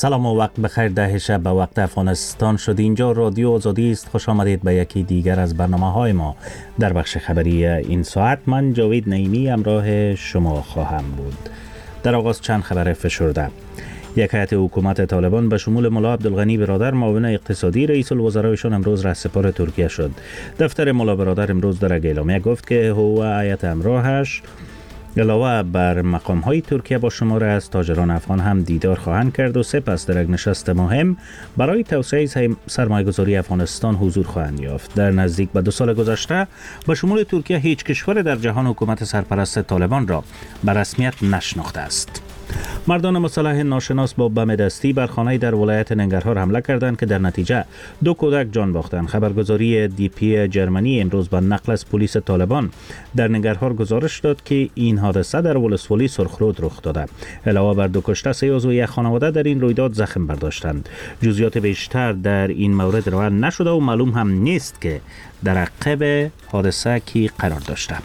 سلام و وقت بخیر. 10 شب به وقت افغانستان شد. اینجا رادیو آزادی است. خوش آمدید به یکی دیگر از برنامه‌های ما در بخش خبری این ساعت. من جاوید نعیمی همراه شما خواهم بود. در آغاز چند خبر فشرده. یک هیئت حکومت طالبان به شمول ملا عبدالغنی برادر معاون اقتصادی رئیس الوزرایشان امروز رهسپار ترکیه شد. دفتر ملا برادر امروز در اعلامیه گفت که او و هیئت همراهش علاوه بر مقام‌های ترکیه با شمار از تاجران افغان هم دیدار خواهند کرد و سپس در یک نشست مهم برای توسعه سرمایه‌گذاری افغانستان حضور خواهند یافت. در نزدیک به 2 سال گذشته به شمول ترکیه هیچ کشور در جهان حکومت سرپرست طالبان را به رسمیت نشناخته است. مردان مسلح ناشناس با بم دستی بر خانه‌ای در ولایت ننگرهار حمله کردند که در نتیجه 2 کودک جان باختند. خبرگزاری دی.پی جرمنی امروز با نقل از پلیس طالبان در ننگرهار گزارش داد که این حادثه در ولسوالی سرخرود رخ داده. علاوه بر 2 کشته، 3 عضو یک خانواده در این رویداد زخم برداشتند. جزئیات بیشتر در این مورد روان نشده و معلوم هم نیست که در عقب حادثه کی قرار داشته.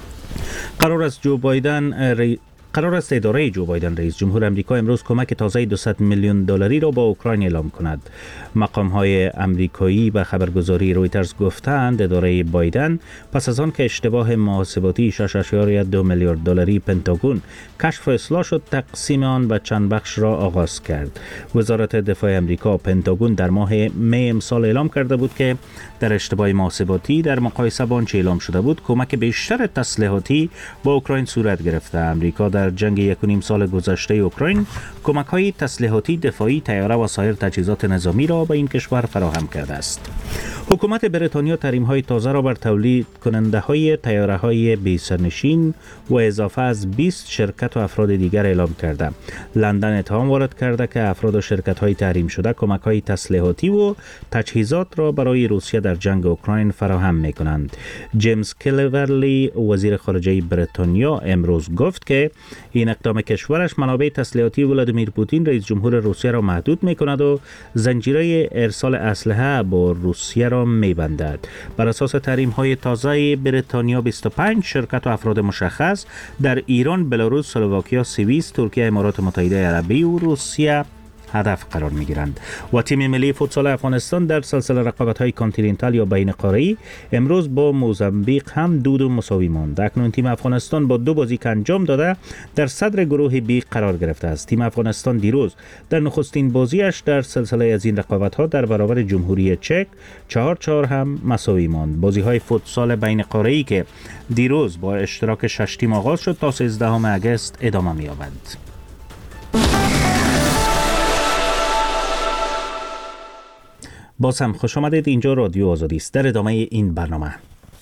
قرار است اداره جو بایدن رئیس جمهور امریکا امروز کمک تازه $200 میلیون را با اوکراین اعلام کند. مقام‌های امریکایی به خبرگزاری رویترز گفتند اداره بایدن پس از آن که اشتباه محاسباتی $6.2 میلیارد پنتاگون کشف و اصلاح شد، تقسیم آن به چند بخش را آغاز کرد. وزارت دفاع امریکا پنتاگون در ماه می امسال اعلام کرده بود که در اشتباه محاسباتی در مقایسه با آنچه اعلام شده بود کمک بیشتر تسلیحاتی با اوکراین صورت گرفته. امریکا در جنگ 1.5 سال گذشته اوکراین کمک‌های تسلیحاتی، دفاعی، طیاره و سایر تجهیزات نظامی را به این کشور فراهم کرده است. حکومت بریتانیا تحریم‌های تازه را بر تولید کننده‌های طیاره‌های بی سرنشین و اضافه از 20 شرکت و افراد دیگر اعلام کرده. لندن اتهام وارد کرده که افراد و شرکت‌های تحریم شده کمک‌های تسلیحاتی و تجهیزات را برای روسیه در جنگ اوکراین فراهم می‌کنند. جیمز کلیورلی وزیر خارجه بریتانیا امروز گفت که این اقدام کشورش منابع تسلیحاتی ولادیمیر پوتین رئیس جمهور روسیه را محدود می‌کند و زنجیره ارسال اسلحه با روسیه را می‌بندد. بر اساس تحریم‌های تازه بریتانیا 25 شرکت و افراد مشخص در ایران، بلاروس، اسلواکیا، سوئیس، ترکیه، امارات متحده عربی و روسیه هدف قرار می‌گیرند. و تیم ملی فوتسال افغانستان در سلسله رقابت‌های کانتیننتال یا بین قاره‌ای امروز با موزامبیق هم 2-2 مساوی ماند. اکنون تیم افغانستان با 2 بازی که انجام داده در صدر گروه بی قرار گرفته است. تیم افغانستان دیروز در نخستین بازیش در سلسله از این رقابت‌ها در برابر جمهوری چک 4-4 هم مساوی ماند. بازی‌های فوتسال بین قاره‌ای که دیروز با اشتراک 6 تیم آغاز شد تا 13 آگوست ادامه می‌یابد. باز هم خوش آمدید. اینجا رادیو آزادی است. در ادامه این برنامه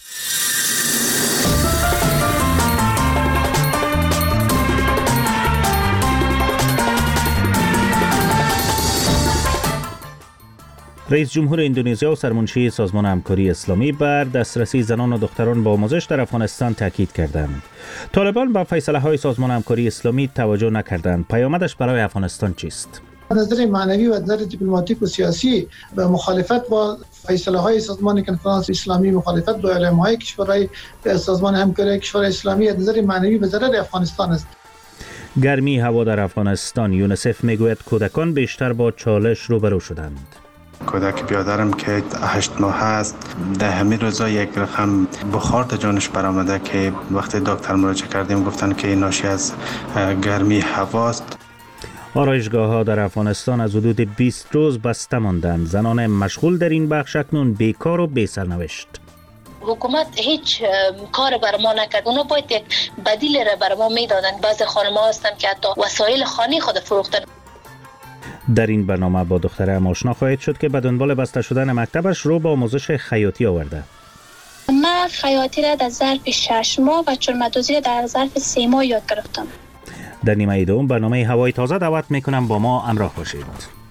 رئیس جمهور اندونزیا و سرمنشی سازمان همکاری اسلامی بر دسترسی زنان و دختران به آموزش در افغانستان تاکید کردند. طالبان به فیصله‌های سازمان همکاری اسلامی توجه نکردند. پیامدش برای افغانستان چیست؟ از نظر معنوی و از نظر دیپلماتیک و سیاسی به مخالفت با فیصله‌های سازمان کنفرانس اسلامی، مخالفت با اعلامیه‌های کشورهای سازمان همکاری کشورهای اسلامی از نظر معنوی به ضرر افغانستان است. گرمی هوا در افغانستان. یونیسف میگوید کودکان بیشتر با چالش روبرو شدند. کودک بیادرم که 8 ماه است در همین روزا یک رقم بخار در جانش برآمده که وقتی دکتر مراجعه کردیم گفتن که ناشی از گرمی هواست. آرایشگاه‌ها در افغانستان از حدود 20 روز بسته ماندند. زنان مشغول در این بخش اکنون بیکار و بی سرنوشت. حکومت هیچ کار بر ما نکرد. اونا باید یک بدیل را بر ما میدادن. بعضی خانم‌ها هستن که حتی وسایل خانه خود فروختن. در این برنامه با دخترم آشنا خواهید شد که به دنبال بسته شدن مکتبش رو با آموزش خیاطی آورده. من خیاطی را در ظرف 6 ماه و چرم‌دوزی را در ظرف 3 ماه یاد گرفتم. در نیمه دوم برنامه هوای تازه دعوت میکنم با ما همراه باشید.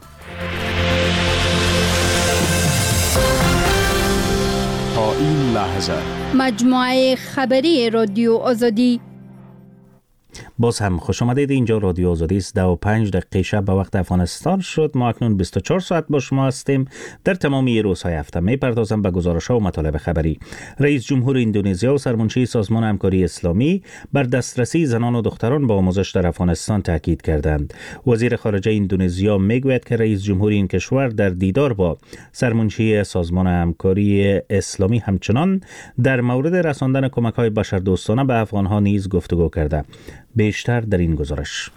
تا این لحظه مجموعه خبری رادیو آزادی. باز هم خوش آمدید. اینجا رادیو آزادی است. 2:05 شب به وقت افغانستان شد. ما اکنون 24 ساعت با شما هستیم. در تمامی روزهای هفته میپردازم به گزارش‌ها و مطالب خبری. رئیس جمهور اندونزیا و سرمنشی سازمان همکاری اسلامی بر دسترسی زنان و دختران به آموزش در افغانستان تاکید کردند. وزیر خارجه اندونزیا میگوید که رئیس جمهور این کشور در دیدار با سرمنشی سازمان همکاری اسلامی همچنان در مورد رساندن کمک‌های بشردوستانه به افغان‌ها نیز گفتگو کرده. بیشتر در این گزارش.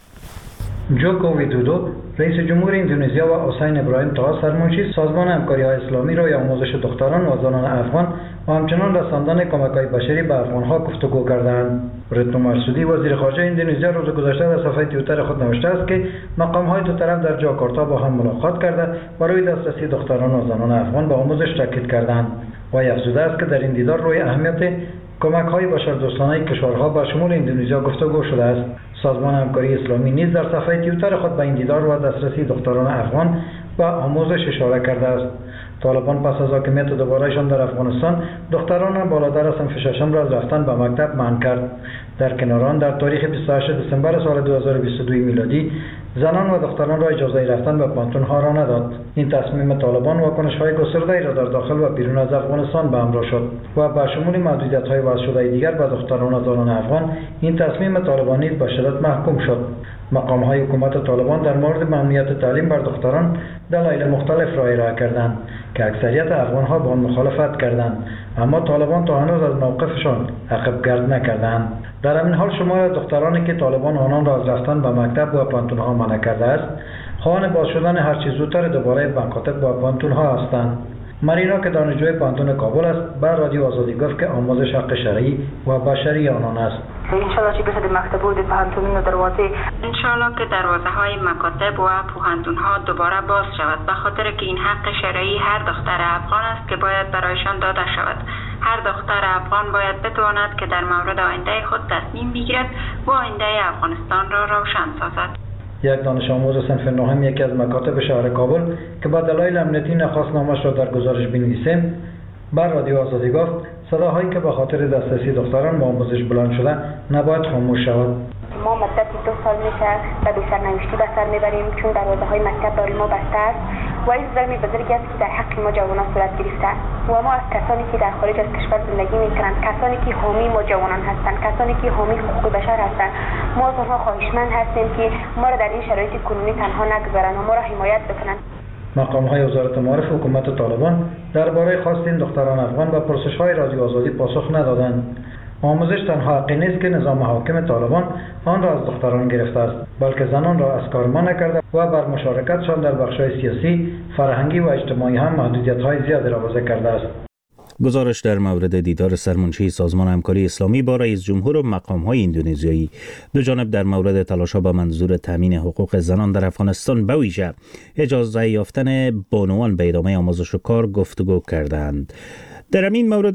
جوکو ویدودو رئیس جمهور اندونزیا و حسین ابراهیم طه سرمنشی سازمان همکاری اسلامی را آموزش دختران و زنان افغان و همچنان رساندن کمک‌های بشری به افغان‌ها گفتگو کردند. رتنو مرسودی وزیر خارجه اندونزیا روز گذشته در صفحه توییتر خود نوشته است که مقام‌های دو طرف در جاکارتا با هم ملاقات کرده و روی دسترسی دختران و زنان افغان به آموزش تاکید کردند. و افزوده است که در این دیدار روی اهمیت کمک‌های بشردوستانه کشورها با شمول اندونزیا گفتگو شده است. سازمان همکاری اسلامی نیز در صفحه توییتر خود به این دیدار و دسترسی دختران افغان و آموزش اشاره کرده است. طالبان پس از حاکمیت دوبارهشان در افغانستان دختران بالاتر از صنف ششم را از رفتن به مکتب منع کرد. در کنار آن در تاریخ 28 دسامبر سال 2022 میلادی زنان و دختران را اجازه رفتن به پانتون‌ها را نداد. این تصمیم طالبان واکنش‌های گسترده‌ای را در داخل و بیرون از افغانستان به همراه شد و با شمول محدودیت‌های وضع شده دیگر به دختران و زنان افغان این تصمیم طالبان نیز به شدت محکوم شد. مقام‌های حکومت طالبان در مورد ممنوعیت تعلیم بر دختران دلایل مختلف را ارائه کردند که اکثریت افغان‌ها با آن مخالفت کردند، اما طالبان تا هنوز از موقفشان عقب گرد نکردند. در همین حال شماری از دخترانی که طالبان آنان را از رفتن به مکتب و پانتون‌ها منع کرده است، خواهان باز شدن هرچه زودتر دوباره به مکاتب و پانتون‌ها هستند. مرینا که دانشجوی پانتون کابل است، بر رادیو آزادی گفت که آموزش حق شرعی و بشری آنان است. انشالله چې بشه د مکتب و د پوهنتونونو دروازه انشالله که دروازه های مکاتب و پوهنتون ها دوباره باز شود، به خاطر که این حق شرعی هر دختر افغان است که باید برایشان داده شود. هر دختر افغان باید بتواند که در مورد آینده خود تصمیم بگیرد و آینده افغانستان را روشن سازد. یک دانش آموز صنف نهم یکی از مکاتب شهر کابل که با دلایل امنیتی نخواست نامش را در گزارش بنویسیم، بر رادیو آزادی گفت صداهایی که به خاطر دسترسی دختران به آموزش بلند شده نباید خاموش شود. ما مدتی 2 سال میشه و بی سرنوشتی به سر میبریم چون دروازه های مکتب برای ما بسته است و این ظلم بزرگی است که در حق ما جوانان صورت گرفته و ما از کسانی که در خارج از کشور زندگی میکنند، کسانی که حامی ما جوانان هستند، کسانی که حامی حقوق بشر هستند، ما از آنها خواهشمند هستیم که ما را در این شرایط کنونی تنها نگذارند و ما را حمایت بکنند. مقام‌های وزارت معارف حکومت طالبان درباره خواست این دختران افغان به پرسش‌های رادیو آزادی پاسخ ندادند. آموزش تنها حقی نیست که نظام حاکم طالبان آن را از دختران گرفته است، بلکه زنان را از کار منع کرده و بر مشارکتشان در بخش‌های سیاسی، فرهنگی و اجتماعی هم محدودیت‌های زیادی را وضع کرده است. گزارش در مورد دیدار سرمنشی سازمان همکاری اسلامی با رئیس جمهور و مقام‌های اندونزیایی. دو جانب در مورد تلاش‌ها به منظور تامین حقوق زنان در افغانستان به ویژه اجازه یافتن بانوان به ادامه آموزش و کار گفتگو کردند. در این مورد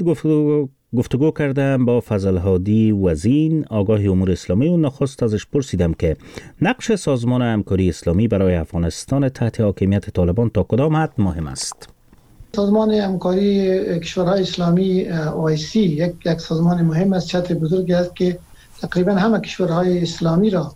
گفتگو کردم با فضل هادی وزین، آگاه امور اسلامی، و نخست ازش پرسیدم که نقش سازمان همکاری اسلامی برای افغانستان تحت حاکمیت طالبان تا کدام حد مهم است. سازمان همکاری کشورهای اسلامی OIC یک سازمان مهم است، چتر بزرگی است که تقریبا همه کشورهای اسلامی را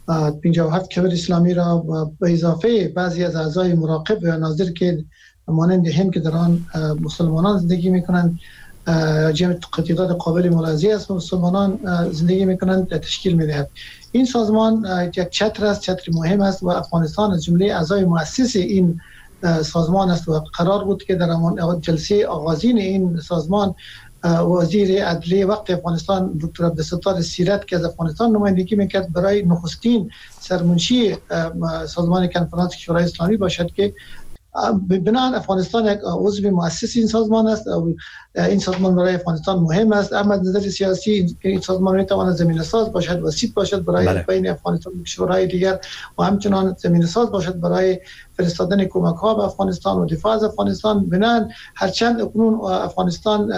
57 کشور اسلامی را به اضافه بعضی از اعضای مراقب و ناظر که مانند هند که در آن مسلمانان زندگی میکنند، جمع تعداد قابل ملاحظه است مسلمانان زندگی میکنند، تشکیل میدهد. این سازمان یک چتر است، چتر مهم است و افغانستان از جمله اعضای مؤسس این سازمان است و قرار بود که در جلسه آغازین این سازمان وزیر عدلیه وقت افغانستان دکتر عبدالستار سیرت که از افغانستان نمایندگی میکرد برای نخستین سرمنشی سازمان کنفرانس کشورهای اسلامی باشد که بنابراین افغانستان یک عضو مؤسس این سازمان است. این سازمان برای افغانستان مهم است، اما از نظر سیاسی این سازمان میتواند زمینه ساز باشد، وسیط باشد برای بین افغانستان و کشورهای دیگر و همچنان زمینه ساز باشد برای فرستادن کمک ها به افغانستان و دفاع از افغانستان. بنابراین هرچند اکنون افغانستان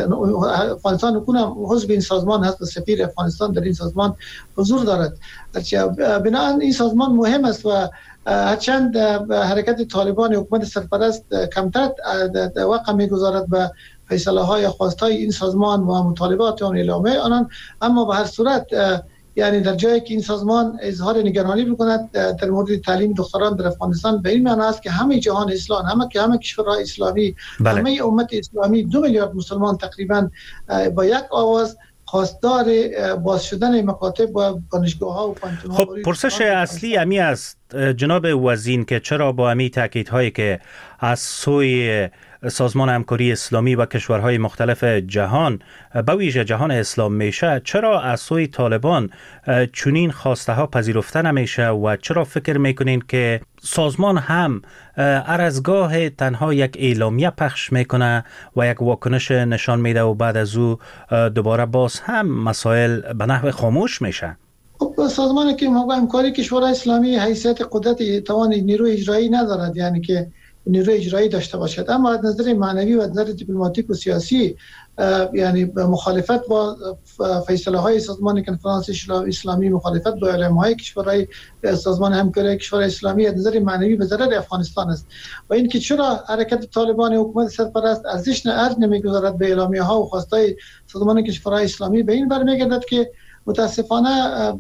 اکنون عضو این سازمان هست و سفیر افغانستان در این سازمان حضور دارد، بنابراین این سازمان مهم است و هرچند حرکت طالبان حکومت سرپرست کمتر وقت می‌گذارد به فیصله های خواستای این سازمان و مطالبات آن اعلامه آنان، اما به هر صورت یعنی در جایی که این سازمان اظهار نگرانی بکند در مورد تعلیم دختران در افغانستان، به این معنی است که همه جهان اسلام، همه کشورهای اسلامی، همه امت اسلامی 2 میلیارد مسلمان تقریبا با یک آواز خواستار باز شدن مکاتب و دانشگاه‌ها و پانتون‌ها. خب پرسش اصلی امی است جناب وزین که چرا با امی تاکیدهایی که از سوی سازمان همکاری اسلامی و کشورهای مختلف جهان به ویژه جهان اسلام میشه، چرا از سوی طالبان چنین خواسته ها پذیرفته نمیشه و چرا فکر میکنین که سازمان هم هر از گاه تنها یک اعلامیه پخش میکنه و یک واکنش نشان میده و بعد از او دوباره باز هم مسائل به نحو خاموش میشه؟ خب سازمان که همکاری کشورهای اسلامی حیثیت قدرت توان نیروی اجرایی ندارد، یعنی که نیروی اجرایی داشته باشد، اما از نظر معنوی و از نظر دیپلماتیک و سیاسی یعنی مخالفت با فیصله های سازمان کنفرانس اسلامی، مخالفت با اعلام های کشورهای سازمان همکاری کشورهای اسلامی از نظر معنوی به ضرر افغانستان است. و این که چرا حرکت طالبان حکومت سرپرست ارزش نمیگذارد به اعلامیه ها و خواستای سازمان کشورهای اسلامی، به این برمیگردد که متاسفانه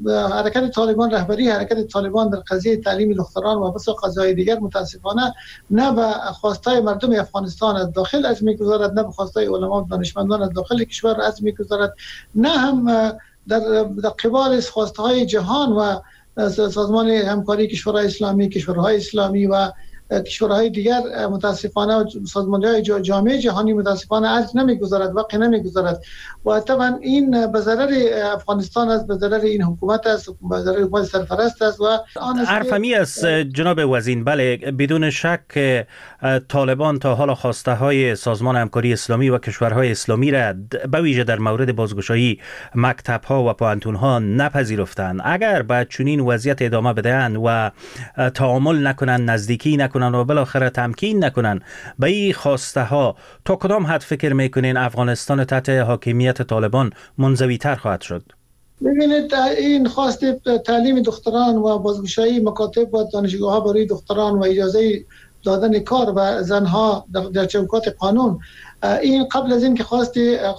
حرکت طالبان، رهبری حرکت طالبان در قضیه تعلیم دختران و بسیار قضایای دیگر متاسفانه نه به خواستای مردم افغانستان از داخل از میگذارد، نه به خواستای علما و دانشمندان از داخل کشور از میگذارد، نه هم در قبال خواستهای جهان و سازمان همکاری کشورهای اسلامی، کشورهای اسلامی و کشورهای دیگر متاسفانه سازمان‌های جامعه جهانی متاسفانه ارج نمیگذارد، وقع نمیگذارد و طبعا این به ضرر افغانستان است، به ضرر این حکومت است، به ضرر حکومت سرپرست است. و حرفمی است جناب وزین. بله، بدون شک طالبان تا حالا خواسته های سازمان همکاری اسلامی و کشورهای اسلامی را به ویژه در مورد بازگشایی مکتب ها و پانتون ها نپذیرفتند. اگر به چنین وضعیت ادامه بدهند و تعامل نکنند، نزدیکی نکنند و بالاخره تمکین نکنن به این خواسته ها، تا کدام حد فکر میکنین افغانستان تحت حاکمیت طالبان منزوی تر خواهد شد؟ ببینید، این خواست تعلیم دختران و بازگشایی مکاتب و دانشگاه ها برای دختران و اجازه دادن کار و زنها در چوکات قانون، این قبل از این که خواست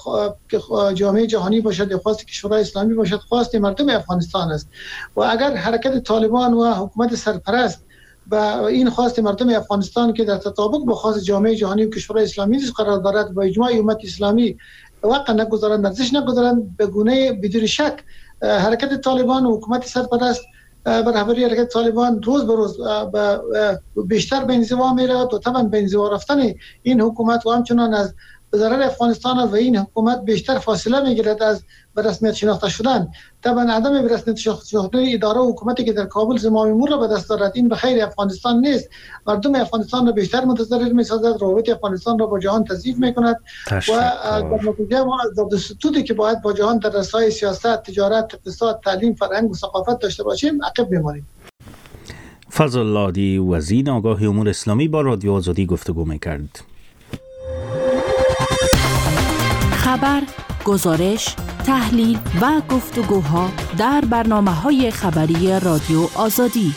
جامعه جهانی باشد یا خواست کشورهای اسلامی باشد، خواست مردم افغانستان است. و اگر حرکت طالبان و حکومت سرپرست و این خواست مردم افغانستان که در تطابق با خواست جامعه جهانی و کشورهای اسلامی قرار دارد و اجماع امت اسلامی وقع نگذارند، ارزش نگذارند، به گونه بدون شک حرکت طالبان و حکومت سرپرست بر رهبری حرکت طالبان روز به روز بیشتر به انزوا می‌رود و طبعا به انزوا رفتن این حکومت و همچنان از به ضرر افغانستان و این حکومت بیشتر فاصله میگیرد از به رسمیت شناخته شدن. طبعا عدم به رسمیت شناختن اداره و حکومتی که در کابل زمام امور را به دست دارد، این به خیر افغانستان نیست. مردم افغانستان را بیشتر متضرر می‌سازد، روابط افغانستان را با جهان تضعیف می‌کند و در نتیجه ما از دستوری که باید با جهان در رسای سیاست، تجارت، اقتصاد، تعلیم، فرهنگ و ثقافت داشته باشیم عقب می‌مانیم. فضل الله وزین آگاه امور اسلامی با رادیو آزادی گفتگو می‌کرد. خبر، گزارش، تحلیل و گفتگوها در برنامه‌های خبری رادیو آزادی.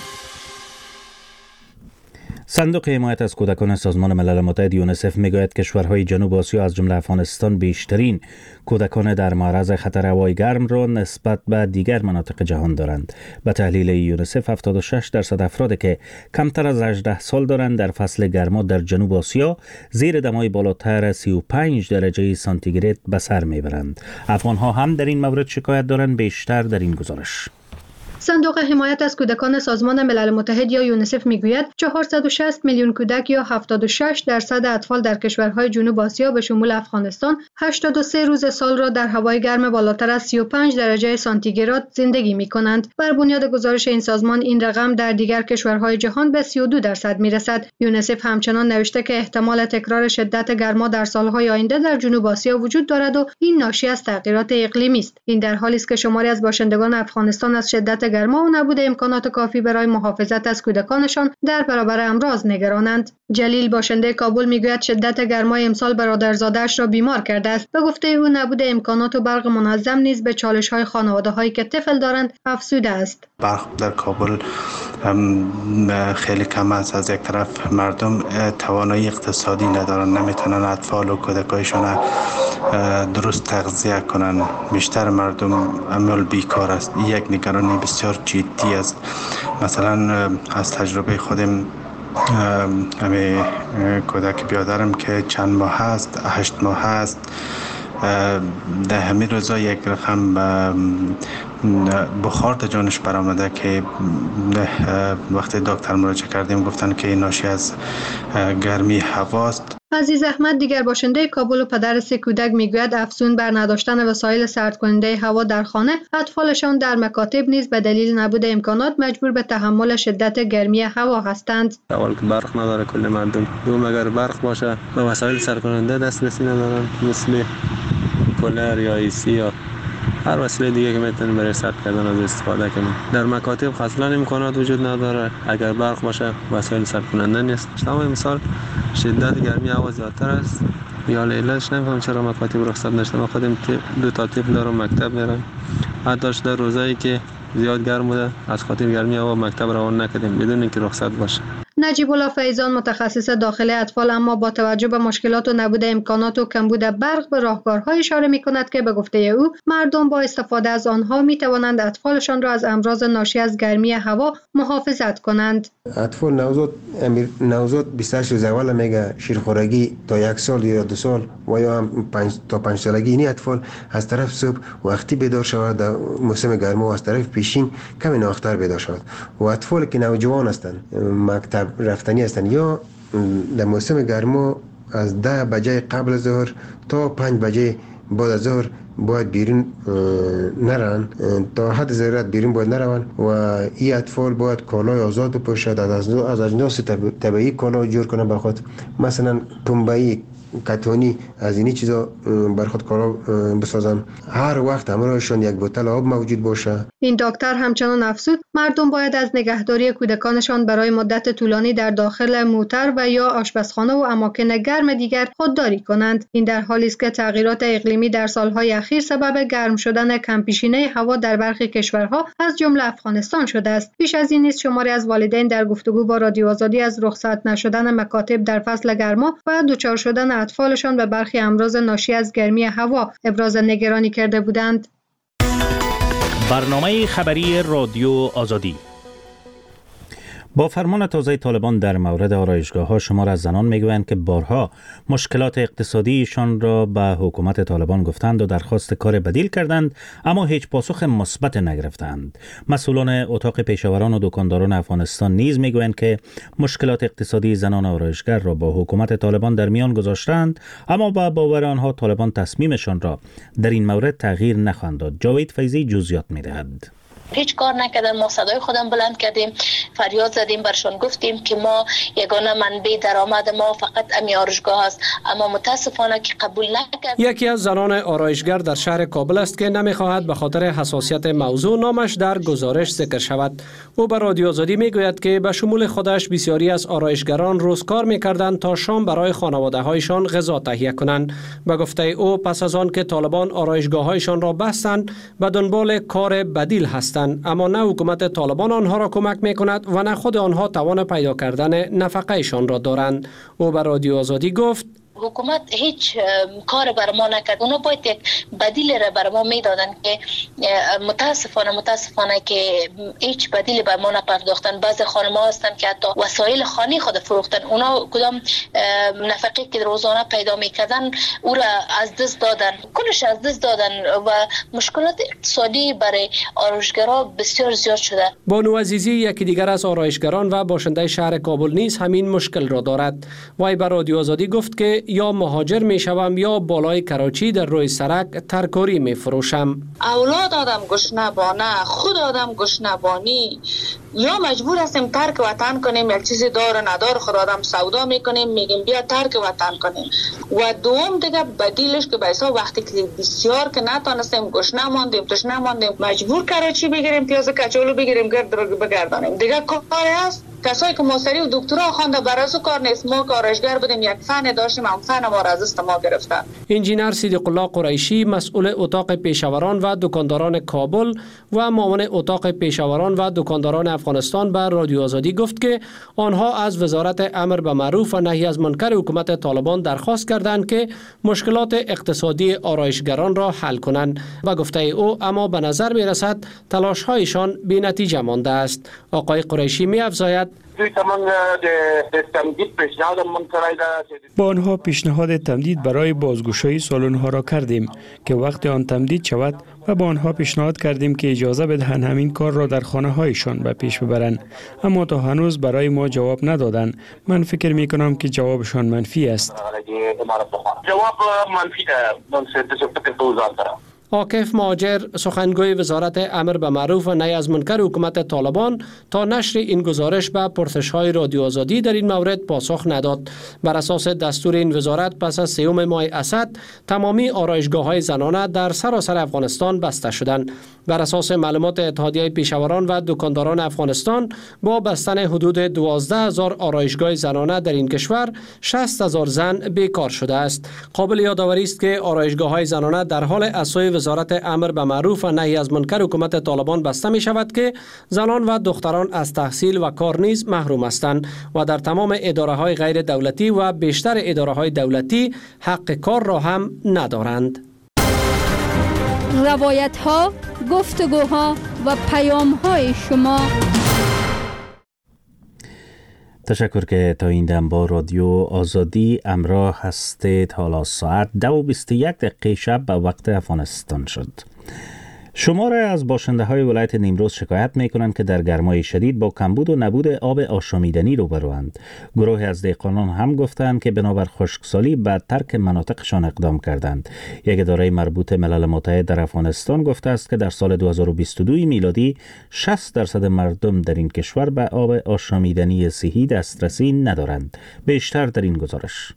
صندوق حمایت از کودکان سازمان ملل متحد یونیسف میگوید کشورهای جنوب آسیا از جمله افغانستان بیشترین کودکان در معرض خطر هوای گرم را نسبت به دیگر مناطق جهان دارند. به تحلیل یونیسف 76% افرادی که کمتر از 18 سال دارند در فصل گرما در جنوب آسیا زیر دمای بالاتر 35 درجه سانتیگراد به سر میبرند. افغانها هم در این مورد شکایت دارند. بیشتر در این گزارش. صندوق حمایت از کودکان سازمان ملل متحد یا یونیسف میگوید 460 میلیون کودک یا 76% اطفال در کشورهای جنوب آسیا به شمول افغانستان 83 روز سال را در هوای گرم بالاتر از 35 درجه سانتیگراد زندگی می‌کنند. بر بنیاد گزارش این سازمان این رقم در دیگر کشورهای جهان به 32% میرسد. یونیسف همچنان نوشته که احتمال تکرار شدت گرما در سالهای آینده در جنوب آسیا وجود دارد و این ناشی از تغییرات اقلیمی است. این در حالی است که شماری از باشندگان افغانستان از شدت گرما و نبود امکانات کافی برای محافظت از کودکانشان در برابر امراض نگرانند. جلیل باشنده کابل میگوید شدت گرمای امسال برادرزاده‌اش را بیمار کرده است. به گفته او نبود امکانات و برق منظم نیز به چالش‌های خانواده‌هایی که طفل دارند افزوده است. برق در کابل خیلی کم است. از یک طرف مردم توانایی اقتصادی ندارن، نمیتونن اطفال و کودکایشان درست تغذیه کنن. بیشتر مردم عمل بیکار است. یک نگرانی بسیار جدی است. مثلا از تجربه خودم، همه کودک بیادرم که چند ماه است، 8 ماه است، در همین روزا یک رقم بخار تا جانش برآمده که وقتی دکتر مراجعه کردیم گفتن که ناشی از گرمی هواست. عزیز احمد، دیگر باشنده کابل و پدر 3 کودک، میگوید افزون بر نداشتن وسایل سرد کننده هوا در خانه، اطفالشان در مکاتب نیز به دلیل نبود امکانات مجبور به تحمل شدت گرمی هوا هستند. اول که برق نداره کل مردم، دوم اگر برق باشه به وسایل سرد کننده دسترسی ندارن، مثل کولر یا ایسی یا هر وسیله دیگه که میتونیم برای سرد کردن از استفاده کنیم. در مکاتب اصلا امکانات وجود نداره. اگر برق باشه وسایل سرد کننده نیست. تمام مثال شدت گرمی هوا زیادتر است. یا علتش نمیفهم چرا مکاتب رخصت نشده. ما خودم 2 تا طفل دارم، مکتب میرم. حتی در روزایی که زیاد گرم بوده از خاطر گرمی هوا مکتب روان نکردیم بدون اینکه رخصت باشه. نجیب الله فیضان، متخصص داخلی اطفال، اما با توجه به مشکلات و نبود امکانات و کمبود برق به راهکارهای اشاره می‌کند که به گفته او مردم با استفاده از آنها می‌توانند اطفالشان را از امراض ناشی از گرمی هوا محافظت کنند. اطفال نوزاد 28 روز اول میگه شیرخورگی تا 1 سال یا 2 سال و یا هم 5 تا 5 سالگی، این اطفال از طرف صبح وقتی بیدار شود در موسم گرما و از طرف پیشین کمی ناختر بیدار شود. و اطفالی که نوجوان هستند، مکتب رفتنی هستند، یا در موسم گرما از 10 بجه قبل از ظهر تا 5 بجه بعد از ظهر باید بیرون نرن، تا حد ضرورت بیرون باید نرون و این اطفال باید کالای آزاد بپوشد، از اجناس طبیعی کالا جور کنه بر خود، مثلا پنبه‌ای، کتونی، از اینی چیزا بر خود کالا بسازن. هر وقت همراهشان 1 بوتل آب موجود باشه. این دکتر همچنان افزود مردم باید از نگهداری کودکانشان برای مدت طولانی در داخل موتر و یا آشپزخانه و اماکن گرم دیگر خودداری کنند. این در حالی است که تغییرات اقلیمی در سالهای اخیر سبب گرم شدن کمپیشینه هوا در برخی کشورها از جمله افغانستان شده است. پیش از این نیز شماری از والدین در گفتگو با رادیو آزادی از رخصت نشدن مکاتب در فصل گرما و دچار شدن اطفالشان به برخی امراض ناشی از گرمی هوا ابراز نگرانی کرده بودند. برنامه خبری رادیو آزادی. با فرمان تازه طالبان در مورد آرایشگاه‌ها، شمار از زنان میگویند که بارها مشکلات اقتصادیشان را به حکومت طالبان گفتند و درخواست کار بدیل کردند، اما هیچ پاسخ مثبت نگرفتند. مسئولان اتاق پیشاوران و دکانداران افغانستان نیز میگویند که مشکلات اقتصادی زنان آرایشگر را با حکومت طالبان در میان گذاشتند، اما با باور آنها طالبان تصمیمشان را در این مورد تغییر نخواهند داد. جاوید فیضی جزئیات می‌دهد. هیچ کار نکردن. ما صدای خودم بلند کردیم، فریاد زدیم، برشان گفتیم که ما یگانه منبع درآمد ما فقط امی آرایشگاه است، اما متاسفانه که قبول نکرد. یکی از زنان آرایشگر در شهر کابل است که نمیخواهد به خاطر حساسیت موضوع نامش در گزارش ذکر شود. او به رادیو آزادی میگوید که به شمول خودش بسیاری از آرایشگران روز کار میکردند تا شام برای خانواده هایشان غذا تهیه کنند. به گفته او پس از آن که طالبان آرایشگاه هایشان را بستند به دنبال کار بدیل هستند، اما نه حکومت طالبان آنها را کمک میکند و نه خود آنها توان پیدا کردن نفقهشان را دارند. او به رادیو آزادی گفت حکومت هیچ کار بر ما نکرد. اونا باید یک بدیل را بر ما میدادن که متاسفانه که هیچ بدیلی بر ما نپرداختن. بعضی خانم‌ها هستن که حتی وسایل خانه خود فروختن. اونا کدام نفقه که روزانه پیدا میکردن او را از دست دادن، کلش از دست دادن و مشکلات اقتصادی برای آرایشگران بسیار زیاد شده. بانو عزیزی یکی دیگر از آرایشگران و باشنده شهر کابل نیز همین مشکل را دارد. وی به رادیو آزادی گفت که یا مهاجر می شوم یا بالای کراچی در روی سرک ترکاری می فروشم. اولاد آدم گشنه بانه، خود آدم گشنه بانی، یا مجبور هستیم ترک وطن کنیم، یک چیزی دار ندار خود آدم سودا میکنیم، میگیم بیا ترک وطن کنیم. و دوم دیگه بدیلش که بایسا وقتی که بسیار که نتانستیم، گشنه ماندیم، تشنه ماندیم، مجبور کراچی بگیریم، پیاز کچالو بگیریم، گرد رو بگردانیم. دیگه کاری هست کسایی که ماستری و دکترا خوانده برای کار نیست. ما که آرایشگر بودیم یک فن داشتیم، هم فن ما را از دست ما گرفتن. انجینر صدیق الله قریشی مسئول اتاق پیشاوران و دکانداران کابل و معاون اتاق پیشاوران و دکانداران افغانستان به رادیو آزادی گفت که آنها از وزارت امر به معروف و نهی از منکر حکومت طالبان درخواست کردند که مشکلات اقتصادی آرایشگران را حل کنند و گفته او اما به نظر می رسد تلاش هایشان بی نتیجه مانده است. آقای قریشی می افزاید با آنها پیشنهاد تمدید برای بازگشایی سالن ها را کردیم که وقت آن تمدید شود و با آنها پیشنهاد کردیم که اجازه بدهند همین کار را در خانه هایشان به پیش ببرند، اما تا هنوز برای ما جواب ندادند. من فکر می کنم که جوابشان منفی است. جواب منفی ده. عاکف مهاجر سخنگوی وزارت امر به معروف و نهی از منکر حکومت طالبان تا نشر این گزارش به پرسش‌های رادیو آزادی در این مورد پاسخ نداد. بر اساس دستور این وزارت پس از 3 ماه اسد تمامی آرایشگاه‌های زنانه در سراسر افغانستان بسته شدند. بر اساس معلومات اتحادیه پیشاوران و دکانداران افغانستان با بستن حدود 12,000 آرایشگاه زنانه در این کشور 60,000 زن بیکار شده است. قابل یادآوری است که آرایشگاه‌های زنانه در حال اساس وزارت امر به معروف و نهی از منکر حکومت طالبان بسته می شود که زنان و دختران از تحصیل و کار نیز محروم هستند و در تمام اداره های غیر دولتی و بیشتر اداره های دولتی حق کار را هم ندارند. روایت ها، گفتگوها و پیام های شما. تشکر که تا این دم با رادیو آزادی همراه هستید. حالا ساعت 2:21 شب به وقت افغانستان شد. شماره از باشنده های ولایت نیمروز شکایت می کنند که در گرمای شدید با کمبود و نبود آب آشامیدنی روبروند. گروه از دهقانان هم گفتند که بنابر خشکسالی به ترک مناطقشان اقدام کردند. یک اداره مربوط ملل متحد در افغانستان گفته است که در سال 2022 میلادی 60% مردم در این کشور به آب آشامیدنی صحی دسترسی ندارند. بیشتر در این گزارش.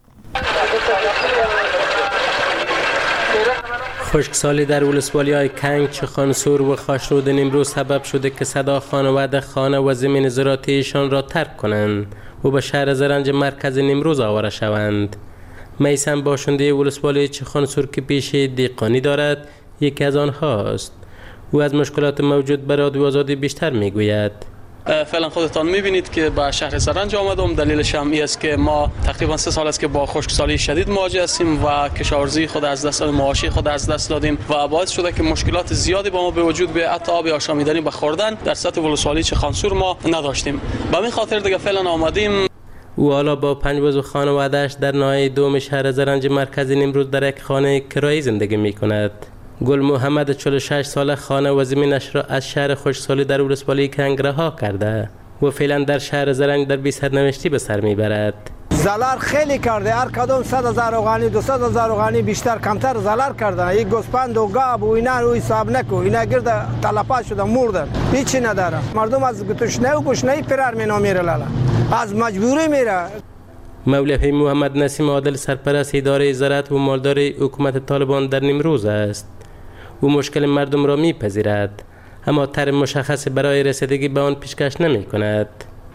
خشکسالی در ولسوالی‌های کنگ، چخانسور و خاشرود نیمروز سبب شده که صدا خانواده خانه و زمین زراعتیشان را ترک کنند و به شهر زرنج مرکز نیمروز آواره شوند. میثم باشنده ولسوالی چخانسور که پیشه دهقانی دارد یکی از آنهاست. او از مشکلات موجود بر رادیو آزادی بیشتر میگوید. فعلا خودتان میبینید که به شهر زرنج آمدم. دلیلش هم این است که ما تقریبا 3 سال است که با خشکسالی شدید مواجه هستیم و کشاورزی خود از دست دادیم، معاشی خود از دست دادیم و باعث شده که مشکلات زیادی با ما به وجود بیاید. حتی آب آشامیدنی به خوردن در سطح ولسوالی چخانسور ما نداشتیم. به همین خاطر دیگه فعلا آمدیم. او حالا با 5 عضو خانواده‌اش در ناحیه دوم شهر زرنج مرکز نیمروز در یک خانه کرایی زندگی می‌کند. گل محمد 46 ساله خانه و زمینش را از شهر خشکسالی در ولسوالی کنگ رها کرده و فعلا در شهر زرنج در بی سرنوشتی به سر میبرد. زلال خیلی کرده، هر کدوم 100,000 غانی 200,000 غانی بیشتر کمتر زلال کردن. یک گوسپند و گاب و اینا رو حساب نکو، اینا گرد تلفات شدن، مردن، هیچی نداره. مردم از تشنه و گشنه فرار میره لالا، از مجبوری میره. مولوی محمد نسیم عادل سرپرست اداره زراعت و مالداری حکومت طالبان در نیمروز است. او مشکل مردم را میپذیرد اما طرح مشخص برای رسیدگی به آن پیشکش نمی کند.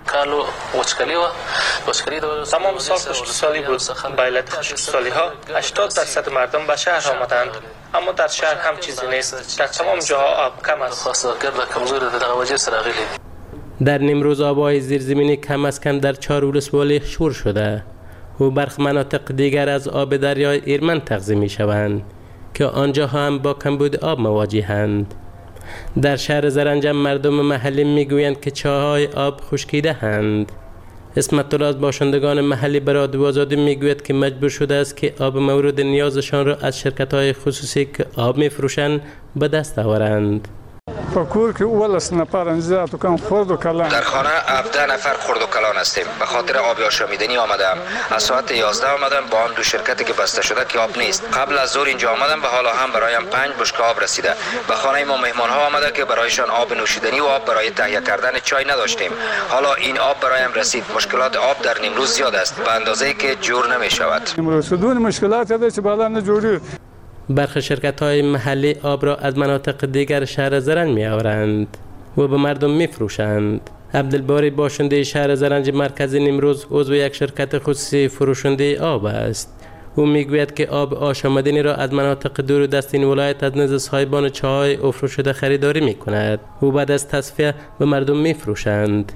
تمام سال خشکسالی بود. به علت خشکسالی ها 80% مردم به شهر آمدند، اما در شهر هم چیزی نیست. در تمام جاها آب کم است. در نیمروز آبهای زیرزمینی کم از کم در 4 ولسوالی شور شده و برخی مناطق دیگر از آب دریای ایرمن تغذیه می شوند که آنجا هم با کمبود آب مواجهند. در شهر زرنج مردم محلی میگویند که چاهای آب خشکیده هستند. اسمت الله از باشندگان محلی به رادیو آزادی میگوید که مجبور شده است که آب مورد نیازشان را از شرکت‌های خصوصی که آب میفروشند به دست آورند. در خانه 17 نفر خرد و کلان هستیم. به خاطر آب آشامیدنی آمدم. از ساعت 11 آمدم با آن 2 شرکتی که بسته شده که آب نیست. قبل از ظهر اینجا آمدم و حالا هم برایم 5 بشکه آب رسیده. به خانه ما مهمان ها آمده که برایشان آب نوشیدنی و آب برای تهیه کردن چای نداشتیم. حالا این آب برایم رسید. مشکلات آب در نیمروز زیاد است به اندازه‌ای که جور نمی شود. برخی شرکت‌های محلی آب را از مناطق دیگر شهر زرنج می‌آورند و به مردم می‌فروشند. عبدالباری باشنده شهر زرنج مرکزی نیمروز عضو یک شرکت خصوصی فروشنده آب است. او میگوید که آب آشامیدنی را از مناطق دور و دست این ولایت از نزد صاحبان چاهای افروش شده خریداری میکند. او بعد از تصفیه به مردم میفروشند.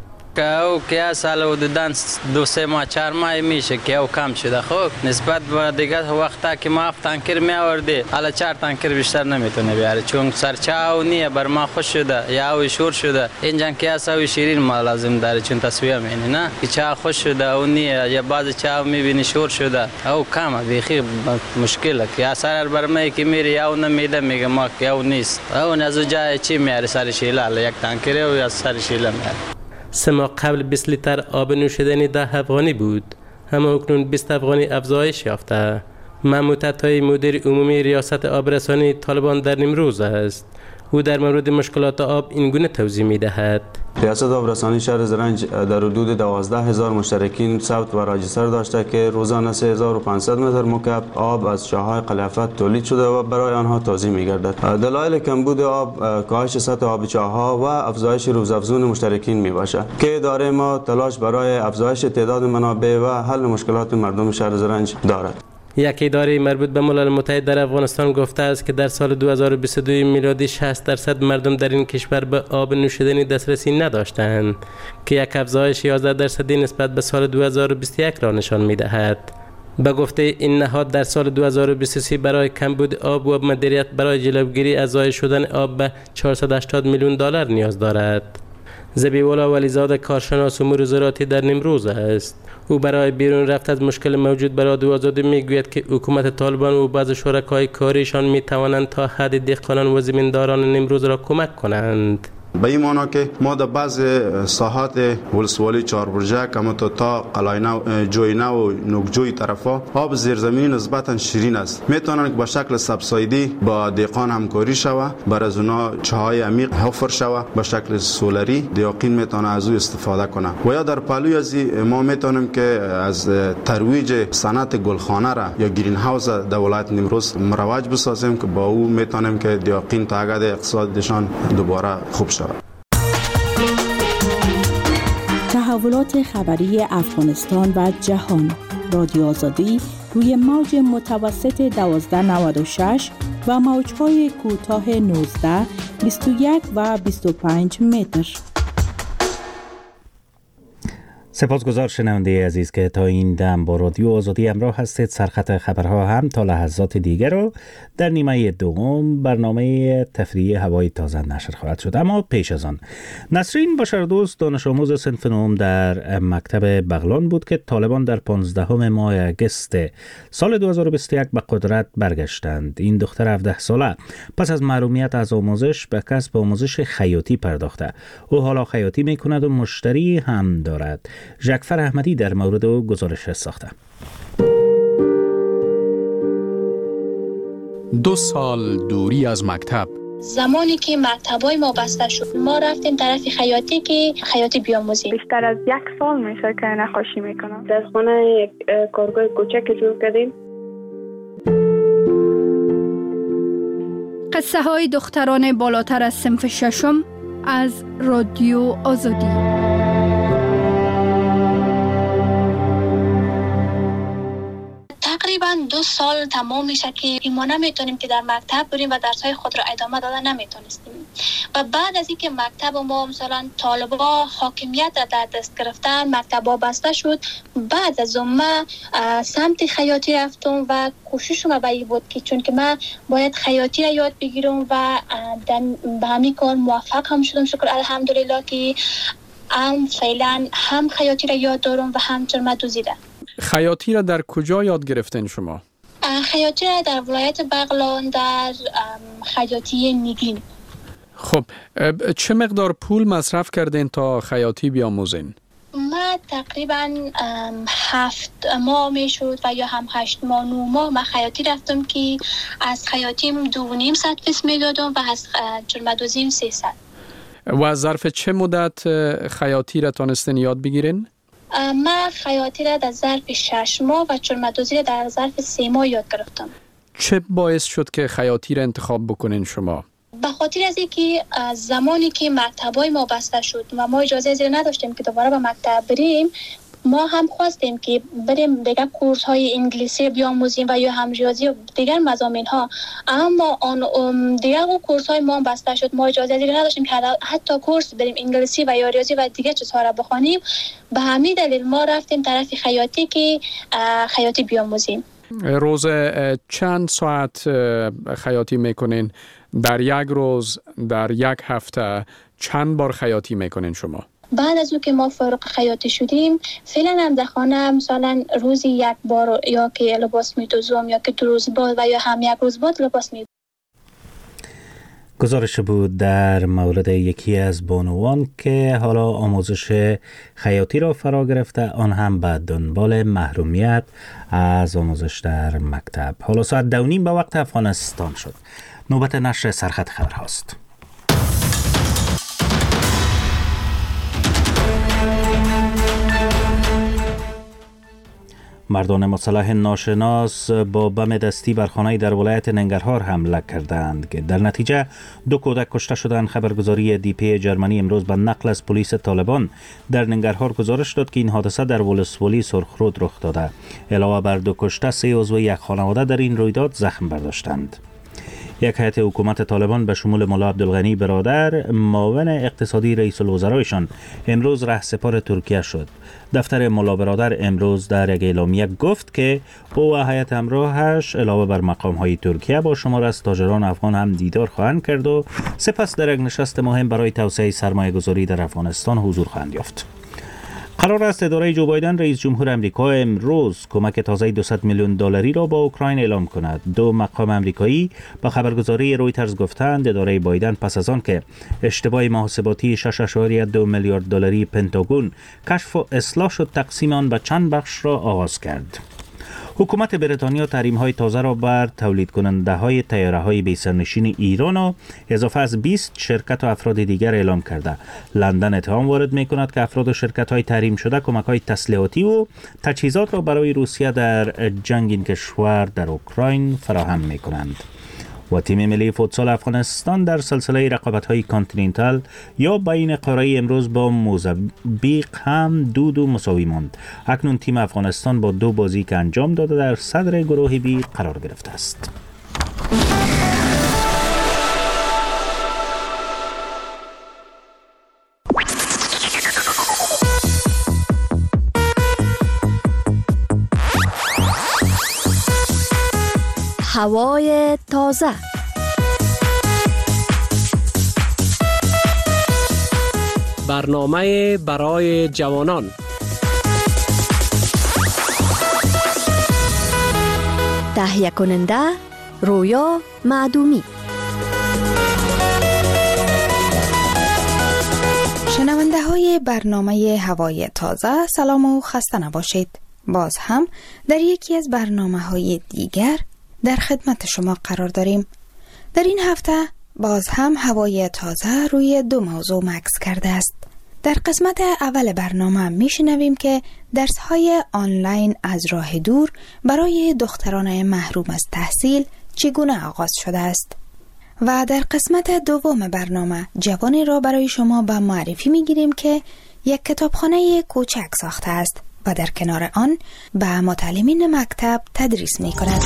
که سال حدوداً 2-3 ماه 4 ماه میشه که او کم شده. خب نسبت به دیگه وقتا که ما 7 تانکر می آوردی حالا 4 تانکر بیشتر نمیتونه بیاره چون سرچاو نیه بر ما خوش شده یا او شور شده. اینجا که اساوی شیرین ما لازم داره چون تصویه مینه نه که چا خوش شده او نیه یا بعض چا میبینی شور شده او کم بیخی مشکله که اثر بر ما که میری یا نمیده میگه ما که او نیست او نزو جای چی میاره سر شیله یک تانکر او یا سر شیله میاره. 3 ماه قبل 20 لیتر آب نوشیدنی 10 افغانی بود، اما اکنون 20 افغانی افزایش یافته. محمود عطایی مدیر عمومی ریاست آبرسانی طالبان در نیمروز است. او در مورد مشکلات آب این گونه توضیح می‌دهد. ریاست آبرسانی شهر زرنج در حدود 12,000 مشترکین ثبت و راجستر داشته که روزانه 3500 متر مکعب آب از چاهای قلیافت تولید شده و برای آنها توزیع می‌گردد. دلایل کمبود آب کاهش سطح آب چاها و افزایش روزافزون مشترکین میباشد که اداره ما تلاش برای افزایش تعداد منابع و حل مشکلات مردم شهر زرنج دارد. یک اداره مربوط به ملل متحد در افغانستان گفته است که در سال 2022 میلادی 60% مردم در این کشور به آب نوشیدنی دسترسی نداشتند که یک افزایش 11% نسبت به سال 2021 را نشان می‌دهد. به گفته این نهاد در سال 2023 برای کمبود آب و مدیریت برای جلوگیری از ضایع شدن آب به 480 میلیون دلار نیاز دارد. ذبیح‌الله ولیزاده کارشناس امور زراعتی در نیمروز است. او برای بیرون رفت از مشکل موجود بر رادیو آزادی میگوید که حکومت طالبان و بعض شرکای کاریشان میتوانند تا حد دهقانان و زمینداران نیمروز را کمک کنند. به این معنا که ما در بعض ساحات ولسوالی چهاربرجک اما تا قلاینا جوینا و نوکجوی طرفا آب زیرزمینی نسبتا شیرین است. میتونن که به شکل سبسایدی با دهقان همکاری شوه، بر از اونا چاهای عمیق حفر شوه به شکل سولری، دهقان میتونه از او استفاده کنه. و یا در پهلوی از ما میتونیم که از ترویج صنعت گلخانه را یا گرین هاوس در ولایت نیمروز مروج بسازیم که با او میتونیم که دهقان تا حد اقتصادشان دوباره خوب شود. تحولات خبری افغانستان و جهان. رادیو آزادی روی موج متوسط 1296 و موج‌های کوتاه 19، 21 و 25 متر. سپاسگزار شنونده عزیز که تا این دم با رادیو آزادی همراه هستید. سرخط خبرها هم تا لحظات دیگر رو در نیمه دوم برنامه تفریحی هوای تازه نشر خواهد شد. اما پیش از آن نسرین بشردوست دانش آموز صنف نهم در مکتب بغلان بود که طالبان در 15 ماه اگست سال 2021 به قدرت برگشتند. این دختر 17 ساله پس از محرومیت از آموزش به کسب آموزش خیاطی پرداخته. او حالا خیاطی میکند و مشتری هم دارد. ژکفر احمدی در مورد او گزارش ساخته. 2 سال دوری از مکتب. زمانی که مکتبای ما بسته شد ما رفتیم طرف خیاطی که خیاطی بیاموزیم. بیشتر از 1 سال میشه که نقاشی میکنم. در خانه یک کارگاه کوچک جور کردیم. قصه های دختران بالاتر از صنف 6 از رادیو آزادی. تقریبا 2 سال تمام میشه که ما نمیتونیم که در مکتب بریم و درس‌های خود را ادامه دادن نمیتونستیم. و بعد از اینکه مکتب ما مثلا طالبا حاکمیت را در دست گرفتن، مکتبا بسته شد، بعد از اون ما سمت خیاطی رفتم و کوششم به این بود که چون که من باید خیاطی را یاد بگیرم و به همین کار موفق هم شدم. شکر الحمدلله که فعلا هم خیاطی را یاد دارم و هم چرم دوزیدم. خیاطی را در کجا یاد گرفتین شما؟ خیاطی را در ولایت بغلان در خیاطی نیگین. خب چه مقدار پول مصرف کردین تا خیاطی بیاموزین؟ ما تقریبا 7 ماه میشد و یا هم 8 ماه 9 ماه من خیاطی رفتم که از خیاطیم 2.5 فیس میدادم و از چرمدوزیم 300. و ظرف چه مدت خیاطی را تانستین یاد بگیرین؟ من خیاطی را در ظرف 6 ماه و چرمدوزی را در ظرف 3 ماه یاد گرفتم. چه باعث شد که خیاطی را انتخاب بکنین شما؟ به خاطر از اینکه از زمانی که مکتبای ما بسته شد و ما اجازه از این نداشتیم که دوباره به مکتب بریم، ما هم خواستیم که بریم دیگه کورس های انگلیسی بیاموزیم و یا هم ریاضی و دیگر مضامین ها، اما دیگه کورس های ما بسته شد. ما اجازه دیگه نداشتیم که حتی کورس بریم انگلیسی و یا ریاضی و دیگه چیزها را بخوانیم. به همین دلیل ما رفتیم طرف خیاطی که خیاطی بیاموزیم. روز چند ساعت خیاطی میکنین؟ در یک روز، در یک هفته چند بار خیاطی میکنین شما؟ بعد از اون که ما فارغ خیاطی شدیم، فعلا هم در خانه مثلا روزی یک بار یا که لباس میدوزم یا که 2 روز بعد و یا هم 1 روز بعد لباس میدوزم. گزارش بود در مورد یکی از بانوان که حالا آموزش خیاطی را فرا گرفته، آن هم به دنبال محرومیت از آموزش در مکتب. حالا ساعت 2:30 به وقت افغانستان شد. نوبت نشر سرخط خبر هاست. مردان مسلح ناشناس با بم دستی بر خانه‌ای در ولایت ننگرهار حمله کردند که در نتیجه 2 کودک کشته شدند. خبرگزاری دیپی جرمنی امروز به نقل از پلیس طالبان در ننگرهار گزارش داد که این حادثه در ولسوالی سرخرود رخ داده. علاوه بر 2 کشته، 3 عضو یک خانواده در این رویداد زخم برداشتند. یک هیئت حکومت طالبان به شمول ملا عبدالغنی برادر، معاون اقتصادی رئیس الوزرایشان، امروز رهسپار ترکیه شد. دفتر ملا برادر امروز در یک اعلامیه گفت که او و هیئت همراهش علاوه بر مقام‌های ترکیه با شمار از تاجران افغان هم دیدار خواهند کرد و سپس در یک نشست مهم برای توسعه سرمایه‌گذاری در افغانستان حضور خواهند یافت. قرار است اداره جو بایدن رئیس جمهور آمریکا امروز کمک تازه $200 میلیون را با اوکراین اعلام کند. 2 مقام آمریکایی با خبرگزاری رویترز گفتند اداره بایدن پس از آن که اشتباه محاسباتی $6.2 میلیارد پنتاگون کشف و اصلاح شد، تقسیم آن به چند بخش را آغاز کرد. حکومت بریتانیا تحریم‌های تازه را بر تولید کننده‌های طیاره‌های بی‌سرنشین ایران و اضافه از 20 شرکت و افراد دیگر اعلام کرده. لندن اتهام وارد می‌کند که افراد و شرکت‌های تحریم شده کمک‌های تسلیحاتی و تجهیزات را برای روسیه در جنگ این کشور در اوکراین فراهم می‌کنند. و تیم ملی فوتسال افغانستان در سلسله رقابت‌های کانتیننتال یا بین قاره‌ای امروز با موزامبیق هم 2-2 مساوی ماند. اکنون تیم افغانستان با 2 بازی که انجام داده در صدر گروه بی قرار گرفته است. هوای تازه. برنامه برای جوانان. تهیه کننده رویا معدومی. شنونده های برنامه هوای تازه، سلام و خسته نباشید. باز هم در یکی از برنامه های دیگر در خدمت شما قرار داریم. در این هفته باز هم هوای تازه روی 2 موضوع مکث کرده است. در قسمت اول برنامه میشنویم که درس‌های آنلاین از راه دور برای دختران محروم از تحصیل چگونه آغاز شده است. و در قسمت دوم برنامه جوانی را برای شما به معرفی میگیریم که یک کتابخانه کوچک ساخته است و در کنار آن به متعلمین مکتب تدریس می کند.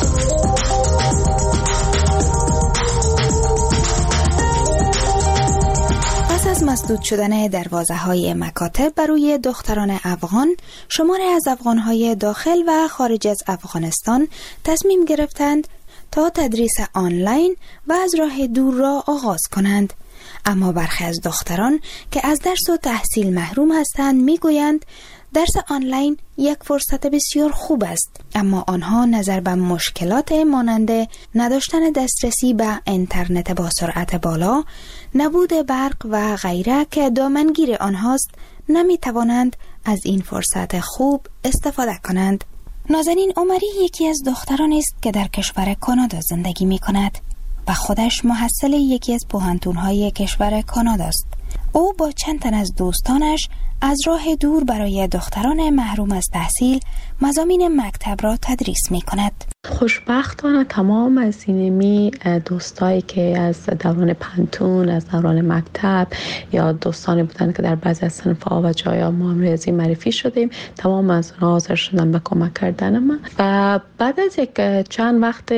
پس از مسدود شدن دروازه‌های مکاتب بروی دختران افغان، شماری از افغان‌های داخل و خارج از افغانستان تصمیم گرفتند تا تدریس آنلاین و از راه دور را آغاز کنند. اما برخی از دختران که از درس و تحصیل محروم هستند میگویند درس آنلاین یک فرصت بسیار خوب است، اما آنها نظر به مشکلات مانند نداشتن دسترسی به اینترنت با سرعت بالا، نبود برق و غیره که دامنگیر آنهاست، نمی توانند از این فرصت خوب استفاده کنند. نازنین عمری یکی از دخترانی است که در کشور کانادا زندگی می کند و خودش محصل یکی از پوهنتون‌های کشور کانادا است. او با چند تن از دوستانش از راه دور برای دختران محروم از تحصیل مضامین مکتب را تدریس می کند. خوشبختانه تمام از اینمی دوستایی که از دوران پنتون، از دوران مکتب یا دوستانی بودن که در بعضی از صنف‌ها و جایا ما هم ریاضی معرفی شدیم، تمام از اونها حاضر شدن به کمک کردن من. و بعد از یک چند وقت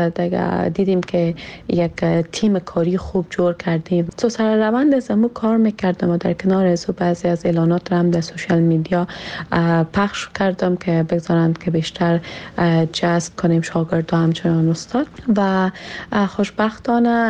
دیگه دیدیم که یک تیم کاری خوب جور کردیم. تو سر روند از امو کار میکردم و در کنار از بعضی از اعلانات رو هم در سوشال میدیا پخش کردم که بگذارند که بیشتر جذب کنیم شاگردان همچنان استاد. و خوشبختانه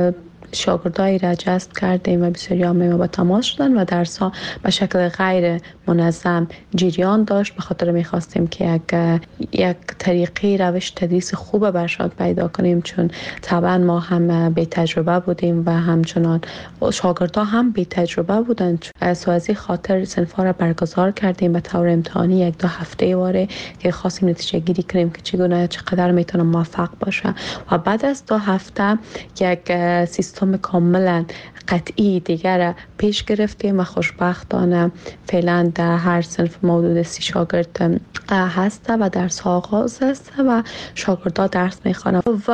شاگردایی را جذب کردیم و بسیاری ما با تماس شدن و درس‌ها به شکل غیر منظم جریان داشت. به خاطر می‌خواستیم که یک طریقی روش تدریس خوب برشاد پیدا کنیم، چون طبعا ما هم بی تجربه بودیم و همچنان شاگردها هم بی تجربه بودند. سو از این خاطر صنف‌ها را برگزار کردیم به طور امتحانی 1-2 هفته واره که خواستیم نتیجه گیری کنیم که چقدر میتونه موفق باشه. و بعد از 2 هفته یک سیستم کاملا قطعی دیگر پیش گرفتیم و خوشبختانه فعلا در هر صنف حدود 30 شاگرد هست و درس آغاز است و شاگردان درس میخوانند. و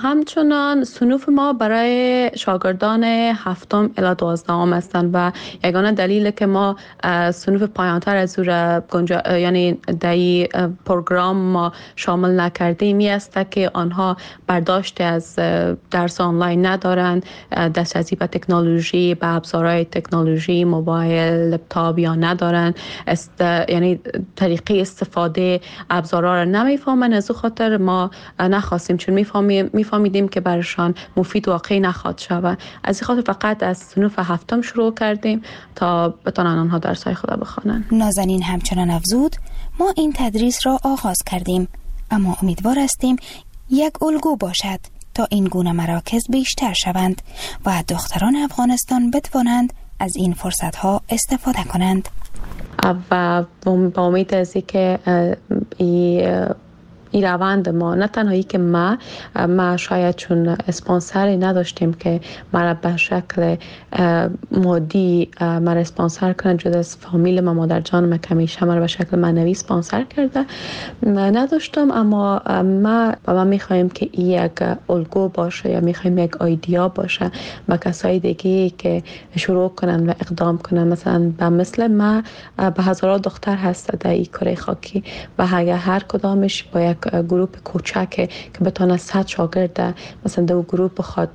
همچنان صنوف ما برای شاگردان 7 الی 12 هستند و یگانه دلیل که ما صنوف پایانتر از یعنی در پروگرام ما شامل نکردیم است که آنها برداشت از درس آنلاین ندارند، دسترسی به تکنولوژی، به ابزارهای تکنولوژی، موبایل، لپتاپ یا ندارن، یعنی طریقه استفاده ابزارها را نمیفهمن. از او خاطر ما نخواستیم، چون میفهمیدیم که برشان مفید واقعی نخواهد شود. از این خاطر فقط از صنف 7 شروع کردیم تا بتونن آنها درس‌های خود بخوانند. نازنین همچنان افزود ما این تدریس را آغاز کردیم، اما امیدوار هستیم یک الگو باشد تا این گونه مراکز بیشتر شوند و دختران افغانستان بتوانند از این فرصت‌ها استفاده کنند. و با امید از اینکه این روند ما، نه تنهایی که ما شاید چون اسپانسری نداشتیم که مرا به شکل مادی مرا اسپانسر کنند، جدا از فامیل ما، مادر جانم که همیشه مرا به شکل معنوی اسپانسر کرده نداشتم، اما ما میخوایم که این یک الگو باشه یا میخوایم یک ایده باشه و کسای دیگه که شروع کنن و اقدام کنن. مثلا مثل ما به هزاران دختر هست در این کره خاکی و اگر هر کدامش با یک گروپ کوچک که بتونه 100 شاگرد مثلا دو گروپ بخواد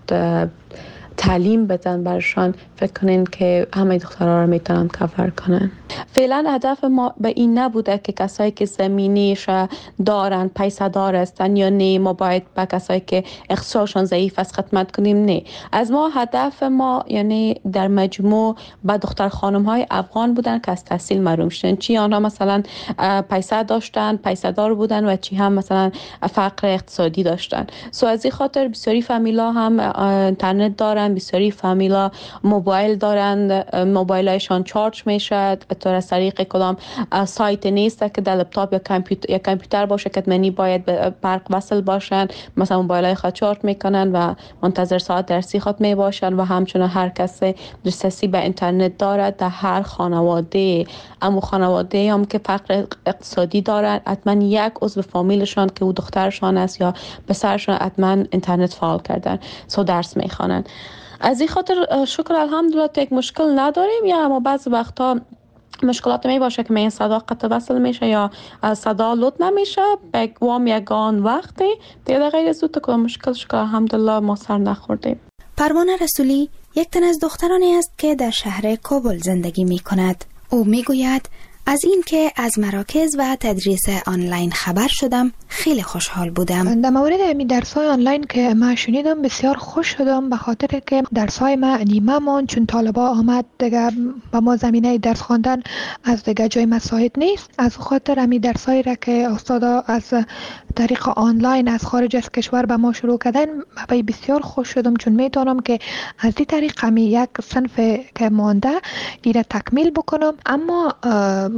تعلیم بدن برشان، فکر کنین که همه دخترها رو میتونن کاور کنن. فعلا هدف ما به این نبوده که کسایی که زمینیش دارن، پیسه دار هستن یا نه، ما باید به کسایی که اقتصادشان ضعیف است خدمت کنیم. نه، از ما هدف ما یعنی در مجموع به دختر خانم های افغان بودن که از تحصیل محروم شدن، چی آنها مثلا پیسه داشتن، پیسه دار بودن و چی هم مثلا فقر اقتصادی داشتن. سو از این خاطر بسیاری فامیلا هم اینترنت دارن، بسیاری فامیلا موبایل دارند، موبایلشان چارج میشه از طریق کدام سایت نیست که در لپتاپ یا کامپیوتر باشه که منی باید به برق وصل باشن، مثلا موبایلای خود چارج میکنن و منتظر ساعت درسی خود می باشن. و همچنین هر کسی دسترسی به اینترنت دارد در هر خانواده، اما خانواده هم که فقر اقتصادی دارن حتما یک عضو فامیلشان که او دخترشان است یا پسرشان حتما اینترنت فعال کردن، سو درس میخوانن. از این خاطر شکر الحمدلله یک مشکل نداریم، یا اما بعضی وقتا مشکلات می باشه که این صدا قطع وصل میشه یا صدا لود نمیشه به وام یگان وقتی دیگه غیر از تو مشکل شکر الحمدلله ما سر نخوردیم. پروانه رسولی یک تن از دخترانی است که در شهر کابل زندگی می کند. او می گوید از این که از مراکز و تدریس آنلاین خبر شدم خیلی خوشحال بودم. در مورد امی درس‌های آنلاین که من شنیدم بسیار خوش شدم، به خاطر که درس‌های ما نیمه ماند، چون طالبا آمد دیگه با ما زمینه درس خواندن از دیگه جای مساعد نیست. از خاطر امی درس‌هایی را که استادا از طریق آنلاین از خارج از کشور به ما شروع کردن من بسیار خوش شدم، چون میتونم که از این طریق امی یک صنف که مانده ایره تکمیل بکنم. اما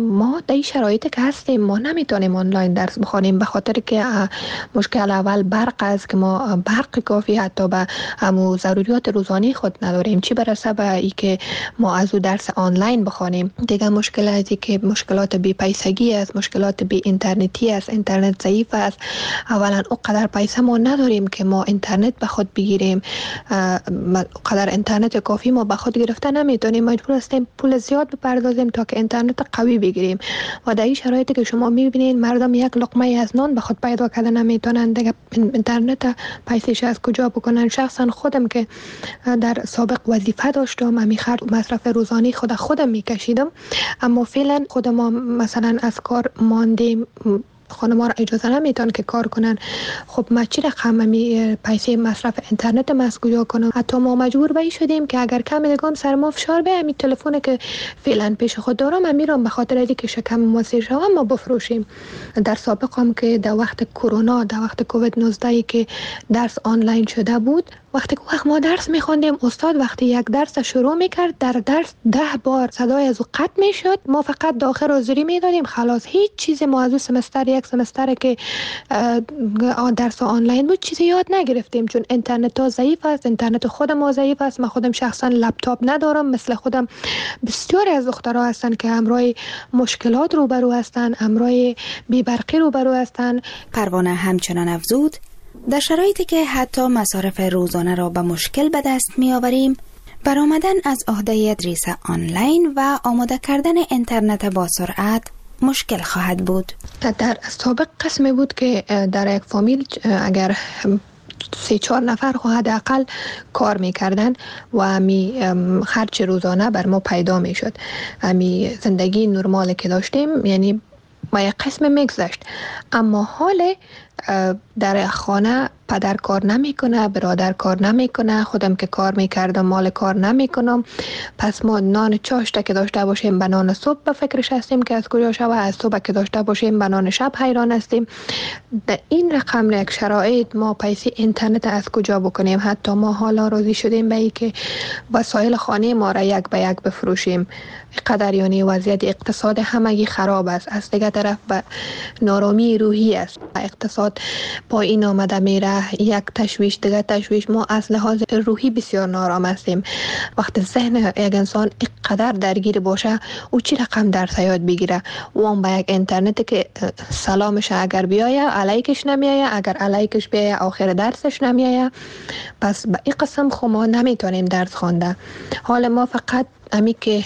ما در این شرایطی که هستیم ما نمیتونیم آنلاین درس بخوانیم به خاطر که مشکل اول برق است که ما برق کافی حتی به همو ضروریات روزانه خود نداریم، چی برسه به ای که ما از او درس آنلاین بخوانیم. دیگه مشکلاتی که مشکلات بی پیسگی است، مشکلات بی اینترنتی است، اینترنت ضعیف است. اولا اونقدر پیسه ما نداریم که ما اینترنت به خود بگیریم، قدر اینترنت کافی ما به خود گرفته نمیتونیم، مجبور هستیم پول زیاد بپردازیم تا که اینترنت قوی بگیریم. و در این شرایطی که شما میبینید مردم یک لقمه از نان به خود پیدا کرده نمیتونن، دیگه اینترنت پیسش از کجا بکنن. شخصا خودم که در سابق وظیفه داشتم، امی خرج مصرف روزانه خودم میکشیدم، اما فعلا خود ما مثلا از کار ماندیم، خانم‌ها را اجازه نمیتون که کار کنن. خب ما چی رقم پیسه مصرف اینترنت ما از کجا کنم؟ حتی ما مجبور به شدیم که اگر کمی دیگه سر ما فشار بیاد، می تلفن که فعلا پیش خود دارم امیرم به خاطر اینکه شکم ما سیر شوم ما بفروشیم. در سابق هم که در وقت کرونا، در وقت کووید 19 که درس آنلاین شده بود، وقتی ما درس می‌خوندیم استاد وقتی یک درس شروع می‌کرد در درس 10 بار صدای از او قطع می‌شد، ما فقط داخل حاضری می‌دادیم خلاص. هیچ چیزی ما از سمستر یک سمستر که درس آنلاین بود چیزی یاد نگرفتیم، چون اینترنت ها ضعیف است، اینترنت خود ما ضعیف است. من خودم شخصا لپتاپ ندارم، مثل خودم بسیاری از دخترها هستن که همراه مشکلات روبرو هستن، همراه بی‌برقی روبرو هستن. پروانه همچنان افزود در شرایطی که حتی مصارف روزانه را به مشکل به دست می آوریم، برآمدن از عهده تدریس آنلاین و آماده کردن اینترنت با سرعت مشکل خواهد بود. در سابق قسمی بود که در یک فامیل اگر 3-4 نفر حداقل کار میکردن و می خرج روزانه بر ما پیدا میشد، می زندگی نرمال که داشتیم یعنی ما یک قسم میگذشت. اما حال در خانه پدر کار نمیکنه، برادر کار نمیکنه، خودم که کار میکردم مال کار نمیکنم، پس ما نان چاشته که داشته باشیم به نان صبح به فکرش هستیم که از کجا شوه، از صبح که داشته باشیم به نان شب حیران هستیم. در این رقم یک شرایط ما پیسه اینترنت از کجا بکنیم؟ حتی ما حالا راضی شدیم به این که وسایل خانه ما را یک به یک بفروشیم. قدر یعنی وضعیت اقتصاد همگی خراب است، از دیگه طرف به نارامی روحی است، اقتصاد پایین آمده میره، یک تشویش دیگه تشویش. ما از لحاظ روحی بسیار نارام هستیم. وقتی ذهن یک انسان اینقدر درگیر باشه او چی رقم درس یاد بگیره؟ و هم به یک اینترنت که سلامش اگر بیایه علیکش نمیایه، اگر علیکش بیایه آخر درسش نمیایه، پس به این قسم خو ما نمیتونیم درس خوانده. حال ما فقط امی که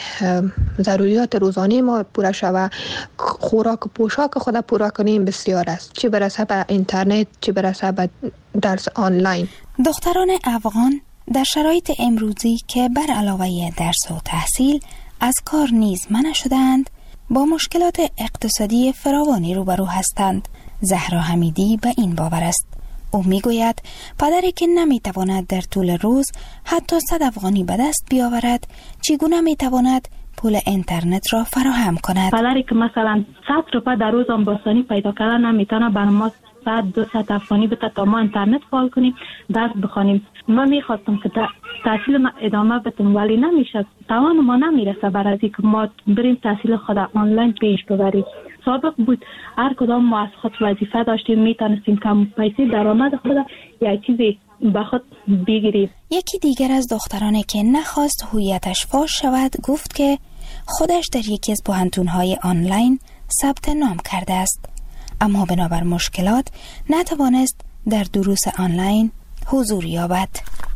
ضروریات روزانه ما پورا شوه، خوراک و پوشاک خود پورا کنیم بسیار است، چی برسه به اینترنت، چی برسه به درس آنلاین. دختران افغان در شرایط امروزی که بر علاوه درس و تحصیل از کار نیز منع شدند، با مشکلات اقتصادی فراوانی روبرو هستند. زهرا حمیدی به این باور است. او میگوید پدری که نمیتواند در طول روز حتی 100 افغانی به دست بیاورد، چگونه میتواند پول اینترنت را فراهم کند؟ پدری که مثلا 100 روپیه در روز آسانی پیدا کردن نمیتونه، برای ما 100-200 افغانی بده تا ما اینترنت فعال کنیم درس بخوانیم. ما میخواستم که تحصیل ما ادامه بدم ولی نمیشه، توان ما نمیرسه برای اینکه ما بریم تحصیل خود آنلاین پیش ببریم. سابق بود هر کدام ما از خود وظیفه داشتیم، میتونستیم کم پیسه درآمد خود یک چیزی به خود بگیریم. یکی دیگر از دخترانی که نخواست هویتش فاش شود گفت که خودش در یکی از پوهنتون‌های آنلاین ثبت نام کرده است، اما بنابر مشکلات نتوانست در دروس آنلاین حضور یابد.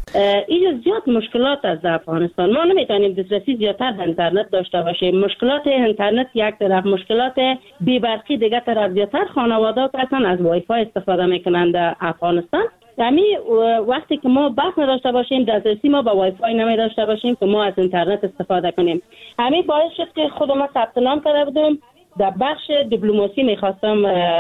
اینجا زیاد مشکلات از افغانستان، ما نمیتونیم دسترسی زیادتر به اینترنت داشته باشیم. مشکلات اینترنت یک طرف، مشکلات بی‌برقی دیگه طرف. زیادتر خانواده‌ها اصلا از وای فای استفاده میکنند در افغانستان. یعنی وقتی که ما بحث نداشته باشیم، دسترسی ما به وای فای نمی داشته باشیم که ما از اینترنت استفاده کنیم. همین باعث شد که خود ما ثبت نام کرده بودم در بخش دیپلماسی، میخواستم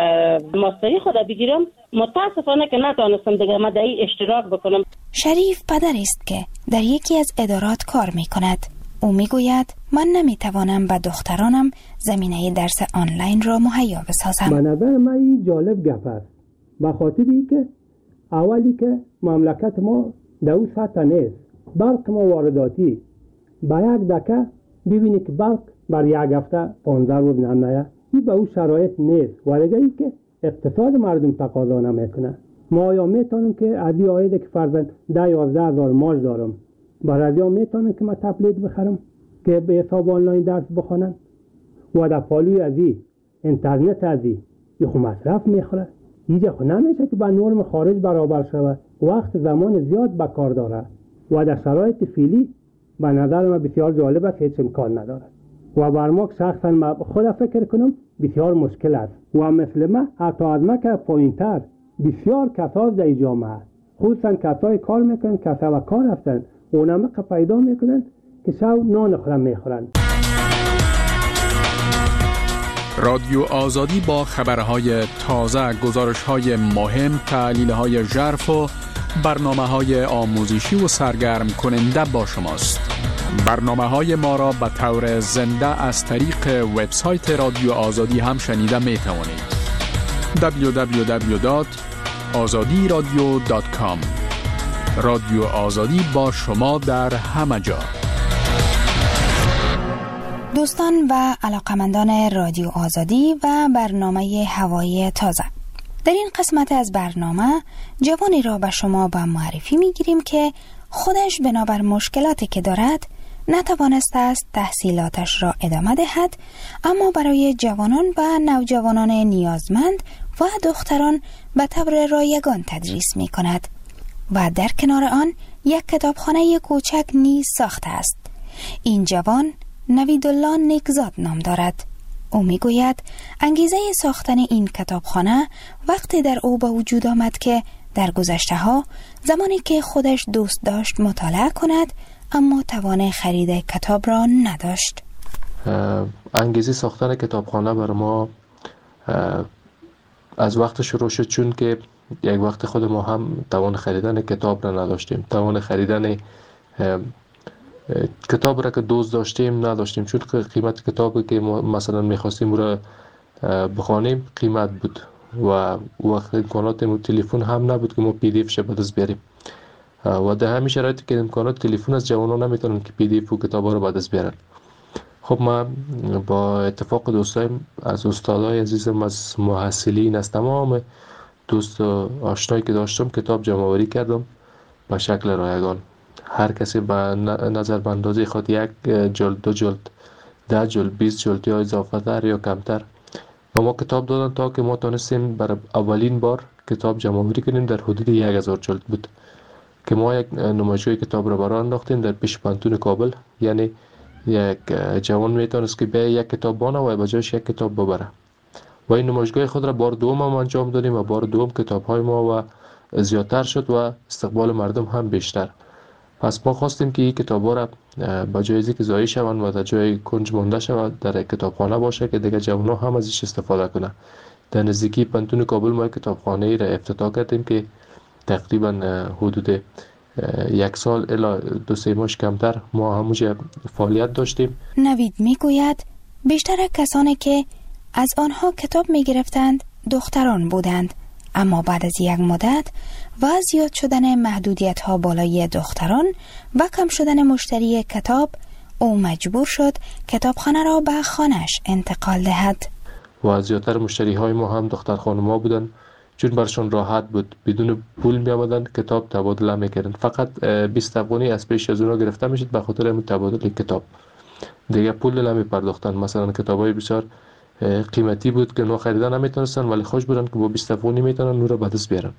ماستری خود بگیرم، متاسفانه که نتونستم دیگه ما در این اشتراک بکنم. شریف پدری است که در یکی از ادارات کار میکند. او میگوید من نمیتوانم به دخترانم زمینه درس آنلاین را مهیا بسازم. به نظر من این جالب گپ است، به خاطری که اولی که مملکت ما در سطح نیست، برق ما وارداتی، با یک دکه ببینی که برق بر یک هفته 15 روز نمیه. این به اون شرایط نیست و دیگه ای که اقتصاد مردم تقاضا نمیکنه. ما یا میتونم که از این عاید که فرضاً 10-11 هزار معاش دارم، برای یا میتونم که من تبلیغ بخرم که به حساب آنلاین درس بخونن و در پالوی از این اینترنت از این خو مصرف میخوره. اینجا خو نمیشه که با نرم خارج برابر شود. وقت زمان زیاد به کار داره و در شرایط فعلی به نظر من بسیار جالب است، هیچ امکان نداره و بر ما شخصا من خود فکر کنم بسیار مشکل است و مثل من حتی از من که پایین‌تر بسیار کسا در جامعه خصوصا کسای کار میکنن، کسا و کار هستن، اونم که پیدا میکنن که شب نان خورم میخورن. رادیو آزادی با خبرهای تازه، گزارش‌های مهم، تحلیل‌های ژرف و برنامه‌های آموزشی و سرگرم کننده با شماست. برنامه‌های ما را به طور زنده از طریق وبسایت رادیو آزادی هم شنیده می‌توانید. www.azadiradio.com. رادیو آزادی با شما در همه جا. دوستان و علاقمندان رادیو آزادی و برنامه هوای تازه، در این قسمت از برنامه جوانی را به شما به معرفی میگیریم که خودش بنابر مشکلاتی که دارد نتوانسته است تحصیلاتش را ادامه دهد، اما برای جوانان و نوجوانان نیازمند و دختران به طور رایگان تدریس می کند و در کنار آن یک کتابخانه کوچک نیز ساخته است. این جوان نویدالله نیکزاد نام دارد. او می گوید انگیزه ساختن این کتابخانه وقتی در او به وجود آمد که در گذشته ها زمانی که خودش دوست داشت مطالعه کند اما توان خرید کتاب را نداشت. انگیزه ساختن کتابخانه بر ما از وقت شروع شد، چون که یک وقت خود ما هم توان خریدن کتاب را نداشتیم. توان خریدن کتاب را که دوست داشتیم نداشتیم، چون که قیمت کتابی که ما مثلا میخواستیم را بخوانیم قیمت بود و وقت امکانات تلفن هم نبود که ما پی دی اف ش به دست بیاریم و در همین شرایطی که امکانات تلفن از جوانان نمیتونن که پی دی اف و کتابا رو به دست بیارن. خب من با اتفاق دوستایم از استادای عزیزم، از محصلین، از تمام دوست و آشنایی که داشتم کتاب جمع آوری کردم به شکل رایگان. هر کسی به نظر به اندازه خود 1 جلد، 2 جلد، 10 جلد، 20 جلد یا اضافه تر یا کمتر و ما کتاب دادن تا که ما تونستیم برای اولین بار کتاب جمع آوری کنیم. در حدود 1000 جلد بود که ما یک نمایشگاه کتاب را برای انداختیم در پیش پانتون کابل. یعنی یک جوان میتونست که به یک کتاب بانه و بجایش یک کتاب ببره و این نمایشگاه خود را بار دوم هم انجام دادیم و بار دوم کتاب های ما و زیادتر شد و استقبال مردم هم بیشتر. پس ما خواستیم که این کتاب ها را بجای از اینکه ضایع شوند و در جای کنج مانده شود در کتابخانه باشه که دیگه جوان ها هم ازش استفاده کنه. در نزدیکی پانتون کابل ما کتابخانه ای را افتتاح کردیم که تقریبا حدود 1 سال الی 2-3 ماه کمتر ما همونجا فعالیت داشتیم. نوید میگوید بیشتر کسانی که از آنها کتاب میگرفتند دختران بودند، اما بعد از یک مدت و زیاد شدن محدودیت ها بالای دختران و کم شدن مشتری کتاب، او مجبور شد کتابخانه را به خانه‌اش انتقال دهد. و زیادتر مشتری های ما هم دختر خانم‌ها بودند، چون برشون راحت بود، بدون پول می آمدن کتاب تبادله میکردن. فقط 20 افغانی از پیش از اونا گرفته میشد به خاطر همین تبادل کتاب، دیگه پول نمی پرداختن. مثلا کتابای بسیار قیمتی بود که اونا خریدن نمیتونستن ولی خوش بودن که با 20 افغانی میتونن اون رو به دست بیارن.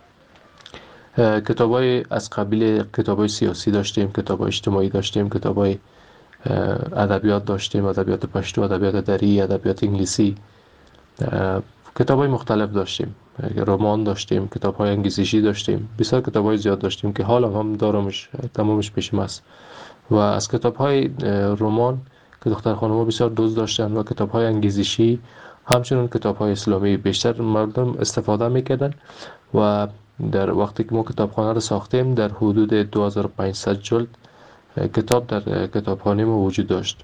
کتابای از قبیل کتابای سیاسی داشتیم، کتابای اجتماعی داشتیم، کتابای ادبیات داشتیم، ادبیات پشتو، ادبیات دری، ادبیات انگلیسی، کتابای مختلف داشتیم، رمان داشتیم، کتاب‌های انگیزشی داشتیم، بسیار کتاب‌های زیاد داشتیم که حالا هم دارمش، تمامش پیشم است. و از کتاب‌های رمان که دختر خانم‌ها بسیار دوست داشتن و کتاب‌های انگیزشی، همچنین کتاب‌های اسلامی بیشتر مردم استفاده می‌کردن و در وقتی که ما کتابخانه رو ساختیم در حدود 2500 جلد کتاب در کتابخانه ما وجود داشت.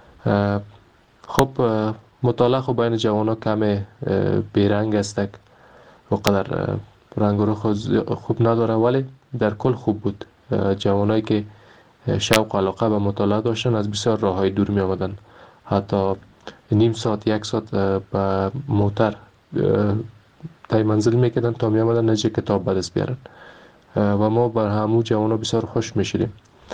خب مطالعه خب بین جوان‌ها کم بیرنگ است، وقدر رنگ رو خوب نداره ولی در کل خوب بود. جوانایی که شوق و علاقه به مطالعه داشتن از بسیار راه‌های دور می آمدن. حتی نیم ساعت یک ساعت با موتر تای منزل میکردن تا می آمدن نجی کتاب به دست بیارن و ما بر همو جوانا بسیار خوش میشیدیم.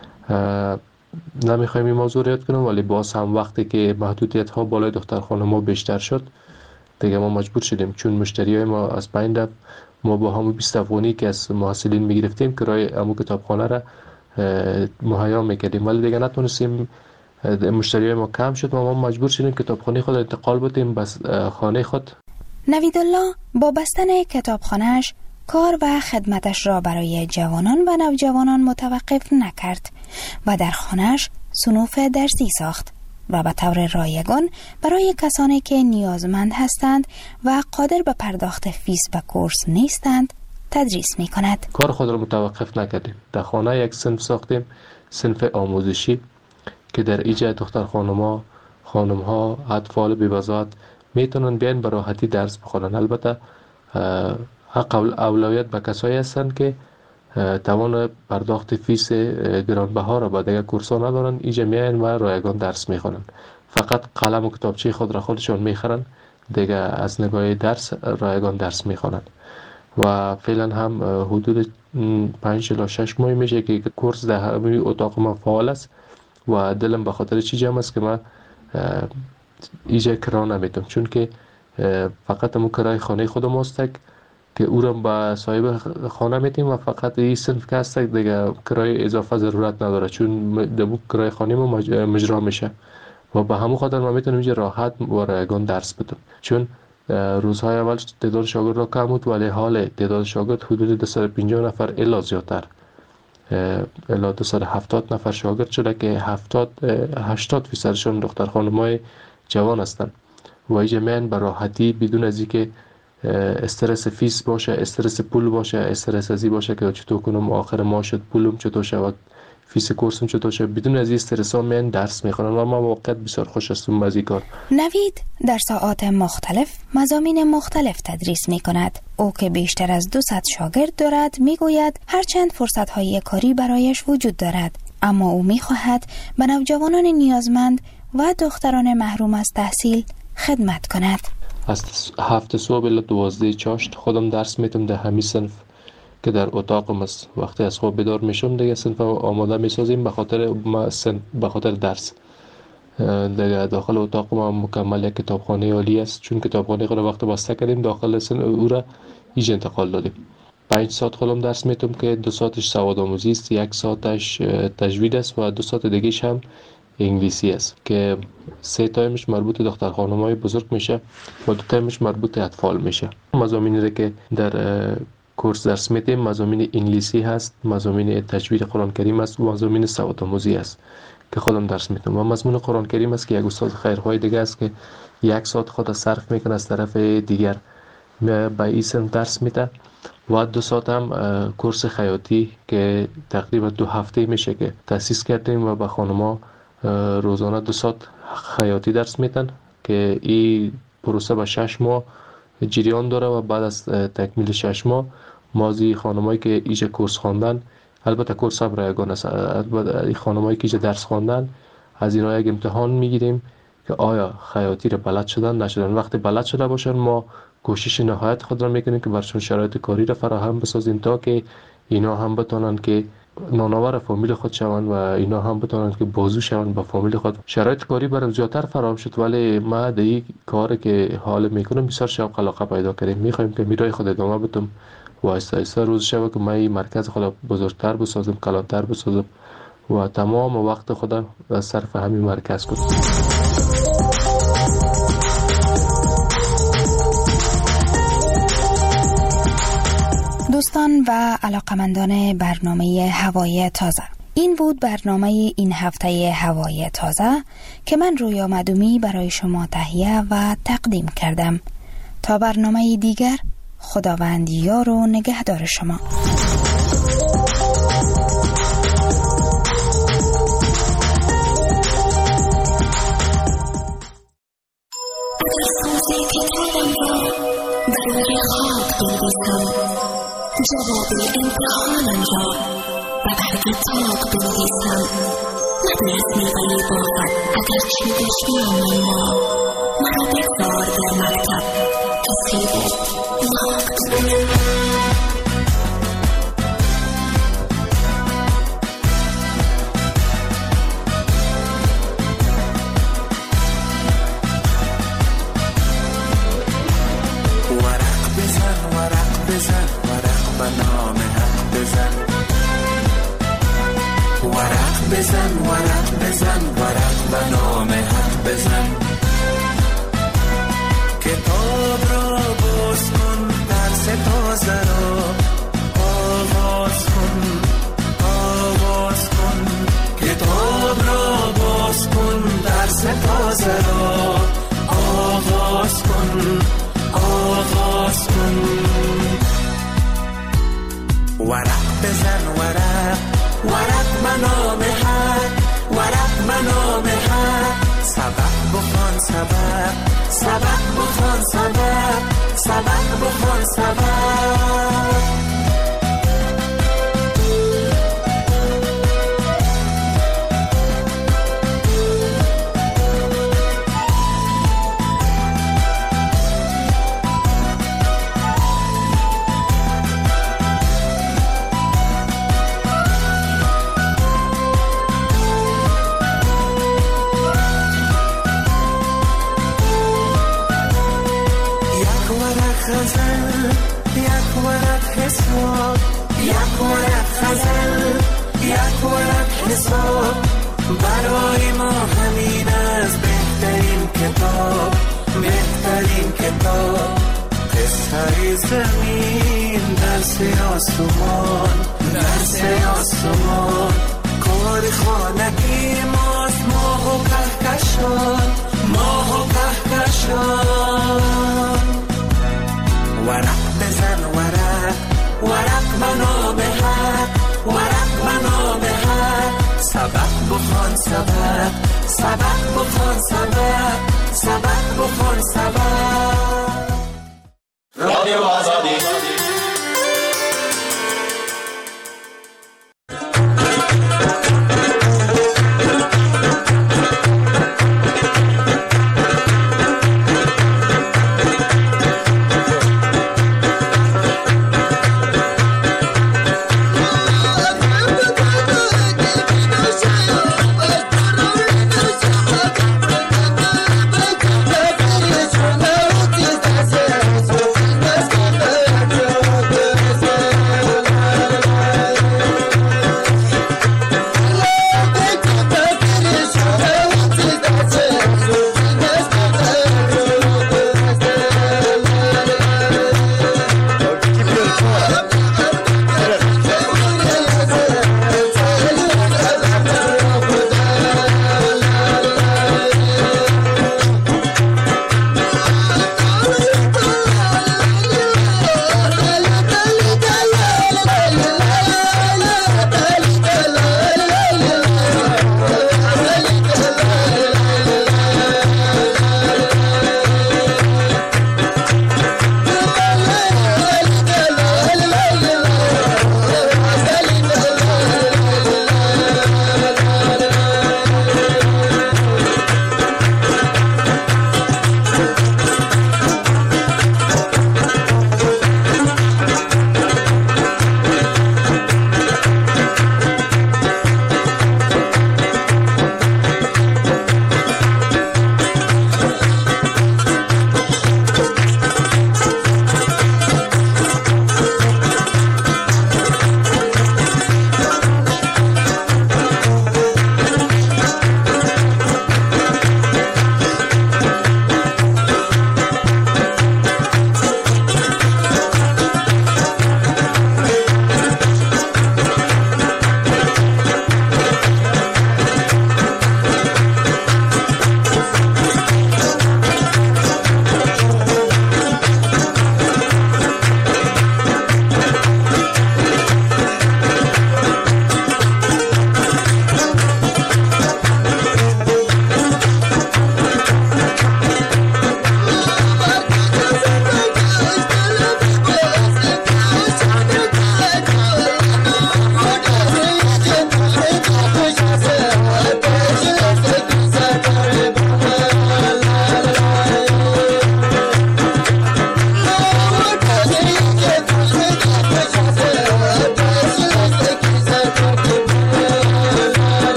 نمیخوایم این موضوع رو یاد کنم، ولی باز هم وقتی که محدودیت ها بالای دخترخانه ما بیشتر شد دیگه ما مجبور شدیم، چون مشتری های ما از پایین رفت، ما با همون 20 افغانی که از محصلین میگرفتیم کرایه همون کتابخانه را مهیا میکردیم، ولی دیگه نتونستیم، مشتری های ما کم شد و ما مجبور شدیم کتابخانه خود انتقال بدیم بس خانه خود. نویدالله با بستن کتابخانه‌اش کار و خدمتش را برای جوانان و نوجوانان متوقف نکرد و در خانه‌اش صنوف درسی ساخت و به طور رایگان برای کسانی که نیازمند هستند و قادر به پرداخت فیس و کورس نیستند تدریس می کند. کار خود را متوقف نکردیم. در خانه یک صنف ساختیم، صنف آموزشی که در ایجاد دخترخانه‌ها، خانم‌ها، اطفال بی‌وضاحت میتونن بیان به راحتی درس بخونن. البته اولویت به کسایی هستند که توان پرداخت فیس گرانبها را با دیگر کورس‌ها ندارن، اینجا میان و رایگان درس میخونن. فقط قلم و کتابچه خود را خودشون میخرن، دیگه از نگاه درس رایگان درس میخونن. و فعلا هم حدود 5 تا 6 ماه میشه که کورس در همین اتاق ما فعال است و دلم به خاطر چی جمع است که من اینجا کرا نمیتونم، چون که فقط همون کرای خانه خودم است که او را با صاحب خانه میتیم و فقط این صنف که هست دیگه کرای اضافه ضرورت نداره، چون دمو کرای خانه ما مجرا میشه و به همون خاطر ما میتونیم اینجا راحت و رایگان درس بدیم. چون روزهای اول تعداد شاگرد را کم بود، ولی حال تعداد شاگرد حدود 250 نفر الا زیادتر، الا 270 نفر شاگرد شده که 80% دختر خانم‌های جوان هستند و اینجا میان به راحتی بدون از اینکه استرس فیس باشه، استرس پول باشه، استرس ازی باشه که چطور کنم آخر ماه شد پولم چطور شود، فیس کورسم چطور شد، بدون از این استرس ها من درس میخونم و ما واقعا بسیار خوش هستم از این کار. نوید در ساعات مختلف مضامین مختلف تدریس میکند. او که بیشتر از 200 شاگرد دارد میگوید هرچند فرصت های کاری برایش وجود دارد، اما او میخواهد به نوجوانان نیازمند و دختران محروم از تحصیل خدمت کند. از 7 صبح الی 12 چاشت خودم درس میتم در همین صنف که در اتاقم است. وقتی از خواب بیدار میشم دیگه صنف آماده میسازیم به خاطر درس. دیگه داخل اتاق ما مکمل یک کتابخانه عالی است، چون کتابخانه خود وقت بسته کردیم داخل صنف او را ایج انتقال دادیم. 5 ساعت خودم درس میتم که 2 ساعتش سواد آموزی است، 1 ساعتش تجوید است و 2 ساعت دیگه‌ش هم انگلیسی است که 3 تایمش مربوط دختر خانم‌های بزرگ میشه و 2 تایمش مربوط اطفال میشه. مضامینی را که در کورس درس میدیم مضامین انگلیسی هست، مضامین تجوید قرآن کریم است و مضامین سواد آموزی است که خودم درس میدم. و مضمون قرآن کریم است که یک استاد خیرخواه دیگه است که 1 ساعت خود صرف میکنه از طرف دیگر به این صنف درس میده و 2 ساعت هم کورس خیاطی که تقریبا 2 هفته میشه که تأسیس کردیم و به خانم‌ها روزانه 2 ساعت خیاطی درس میدن که این پروسه به 6 ماه جریان داره و بعد از تکمیل 6 ماه مازی خانمایی که ایجا کورس خواندن، البته کورس هم رایگان است، البته خانمایی که ایجا درس خواندن از اینا یک امتحان میگیریم که آیا خیاطی رو بلد شدن نشدن. وقتی بلد شده باشن ما کوشش نهایت خود را میکنیم که برشون شرایط کاری را فراهم بسازیم تا که اینا هم بتونن که نانآور فامیل خود شوند و اینا هم بتونن که بازو شوند با فامیل خود. شرایط کاری برام زیادتر فراهم شد، ولی ما در این کاری که حال میکنم بسیار شوق علاقه پیدا کردیم. میخوایم که میرای خود ادامه بدم و آهسته آهسته روز شب که ما این مرکز خود بزرگتر بسازم، کلانتر بسازم و تمام وقت خود صرف همین مرکز کنم. دوستان و علاقمندان برنامه هوای تازه، این بود برنامه این هفته هوای تازه که من رویا مدومی برای شما تهیه و تقدیم کردم. تا برنامه دیگر، خداوند یار و نگهدار شما. جواب امتحانم را و بر کتاب بنویسم. نتونستی ولی باید اگر چی داشتی آمین ما مرا بگذار در مکتب کسی وقت بزن ورق و نام حق بزن کتاب را باز کن درس تازه را آغاز کن کتاب را باز کن درس تازه را آغاز کن ورق بزن ورق منام حق ورق منام حق سبق بخوان سبق بخوان سبق بخوان سبق یک ورق حساب برای ما همین از بهترین کتاب قصه زمین درس آسمان کار خانگی ماست ماه و کهکشان ورق بزن ورق منام حق ورق منام حق سبق بخوان سبق بخوان سبق بخوان سبق رادیو آزادی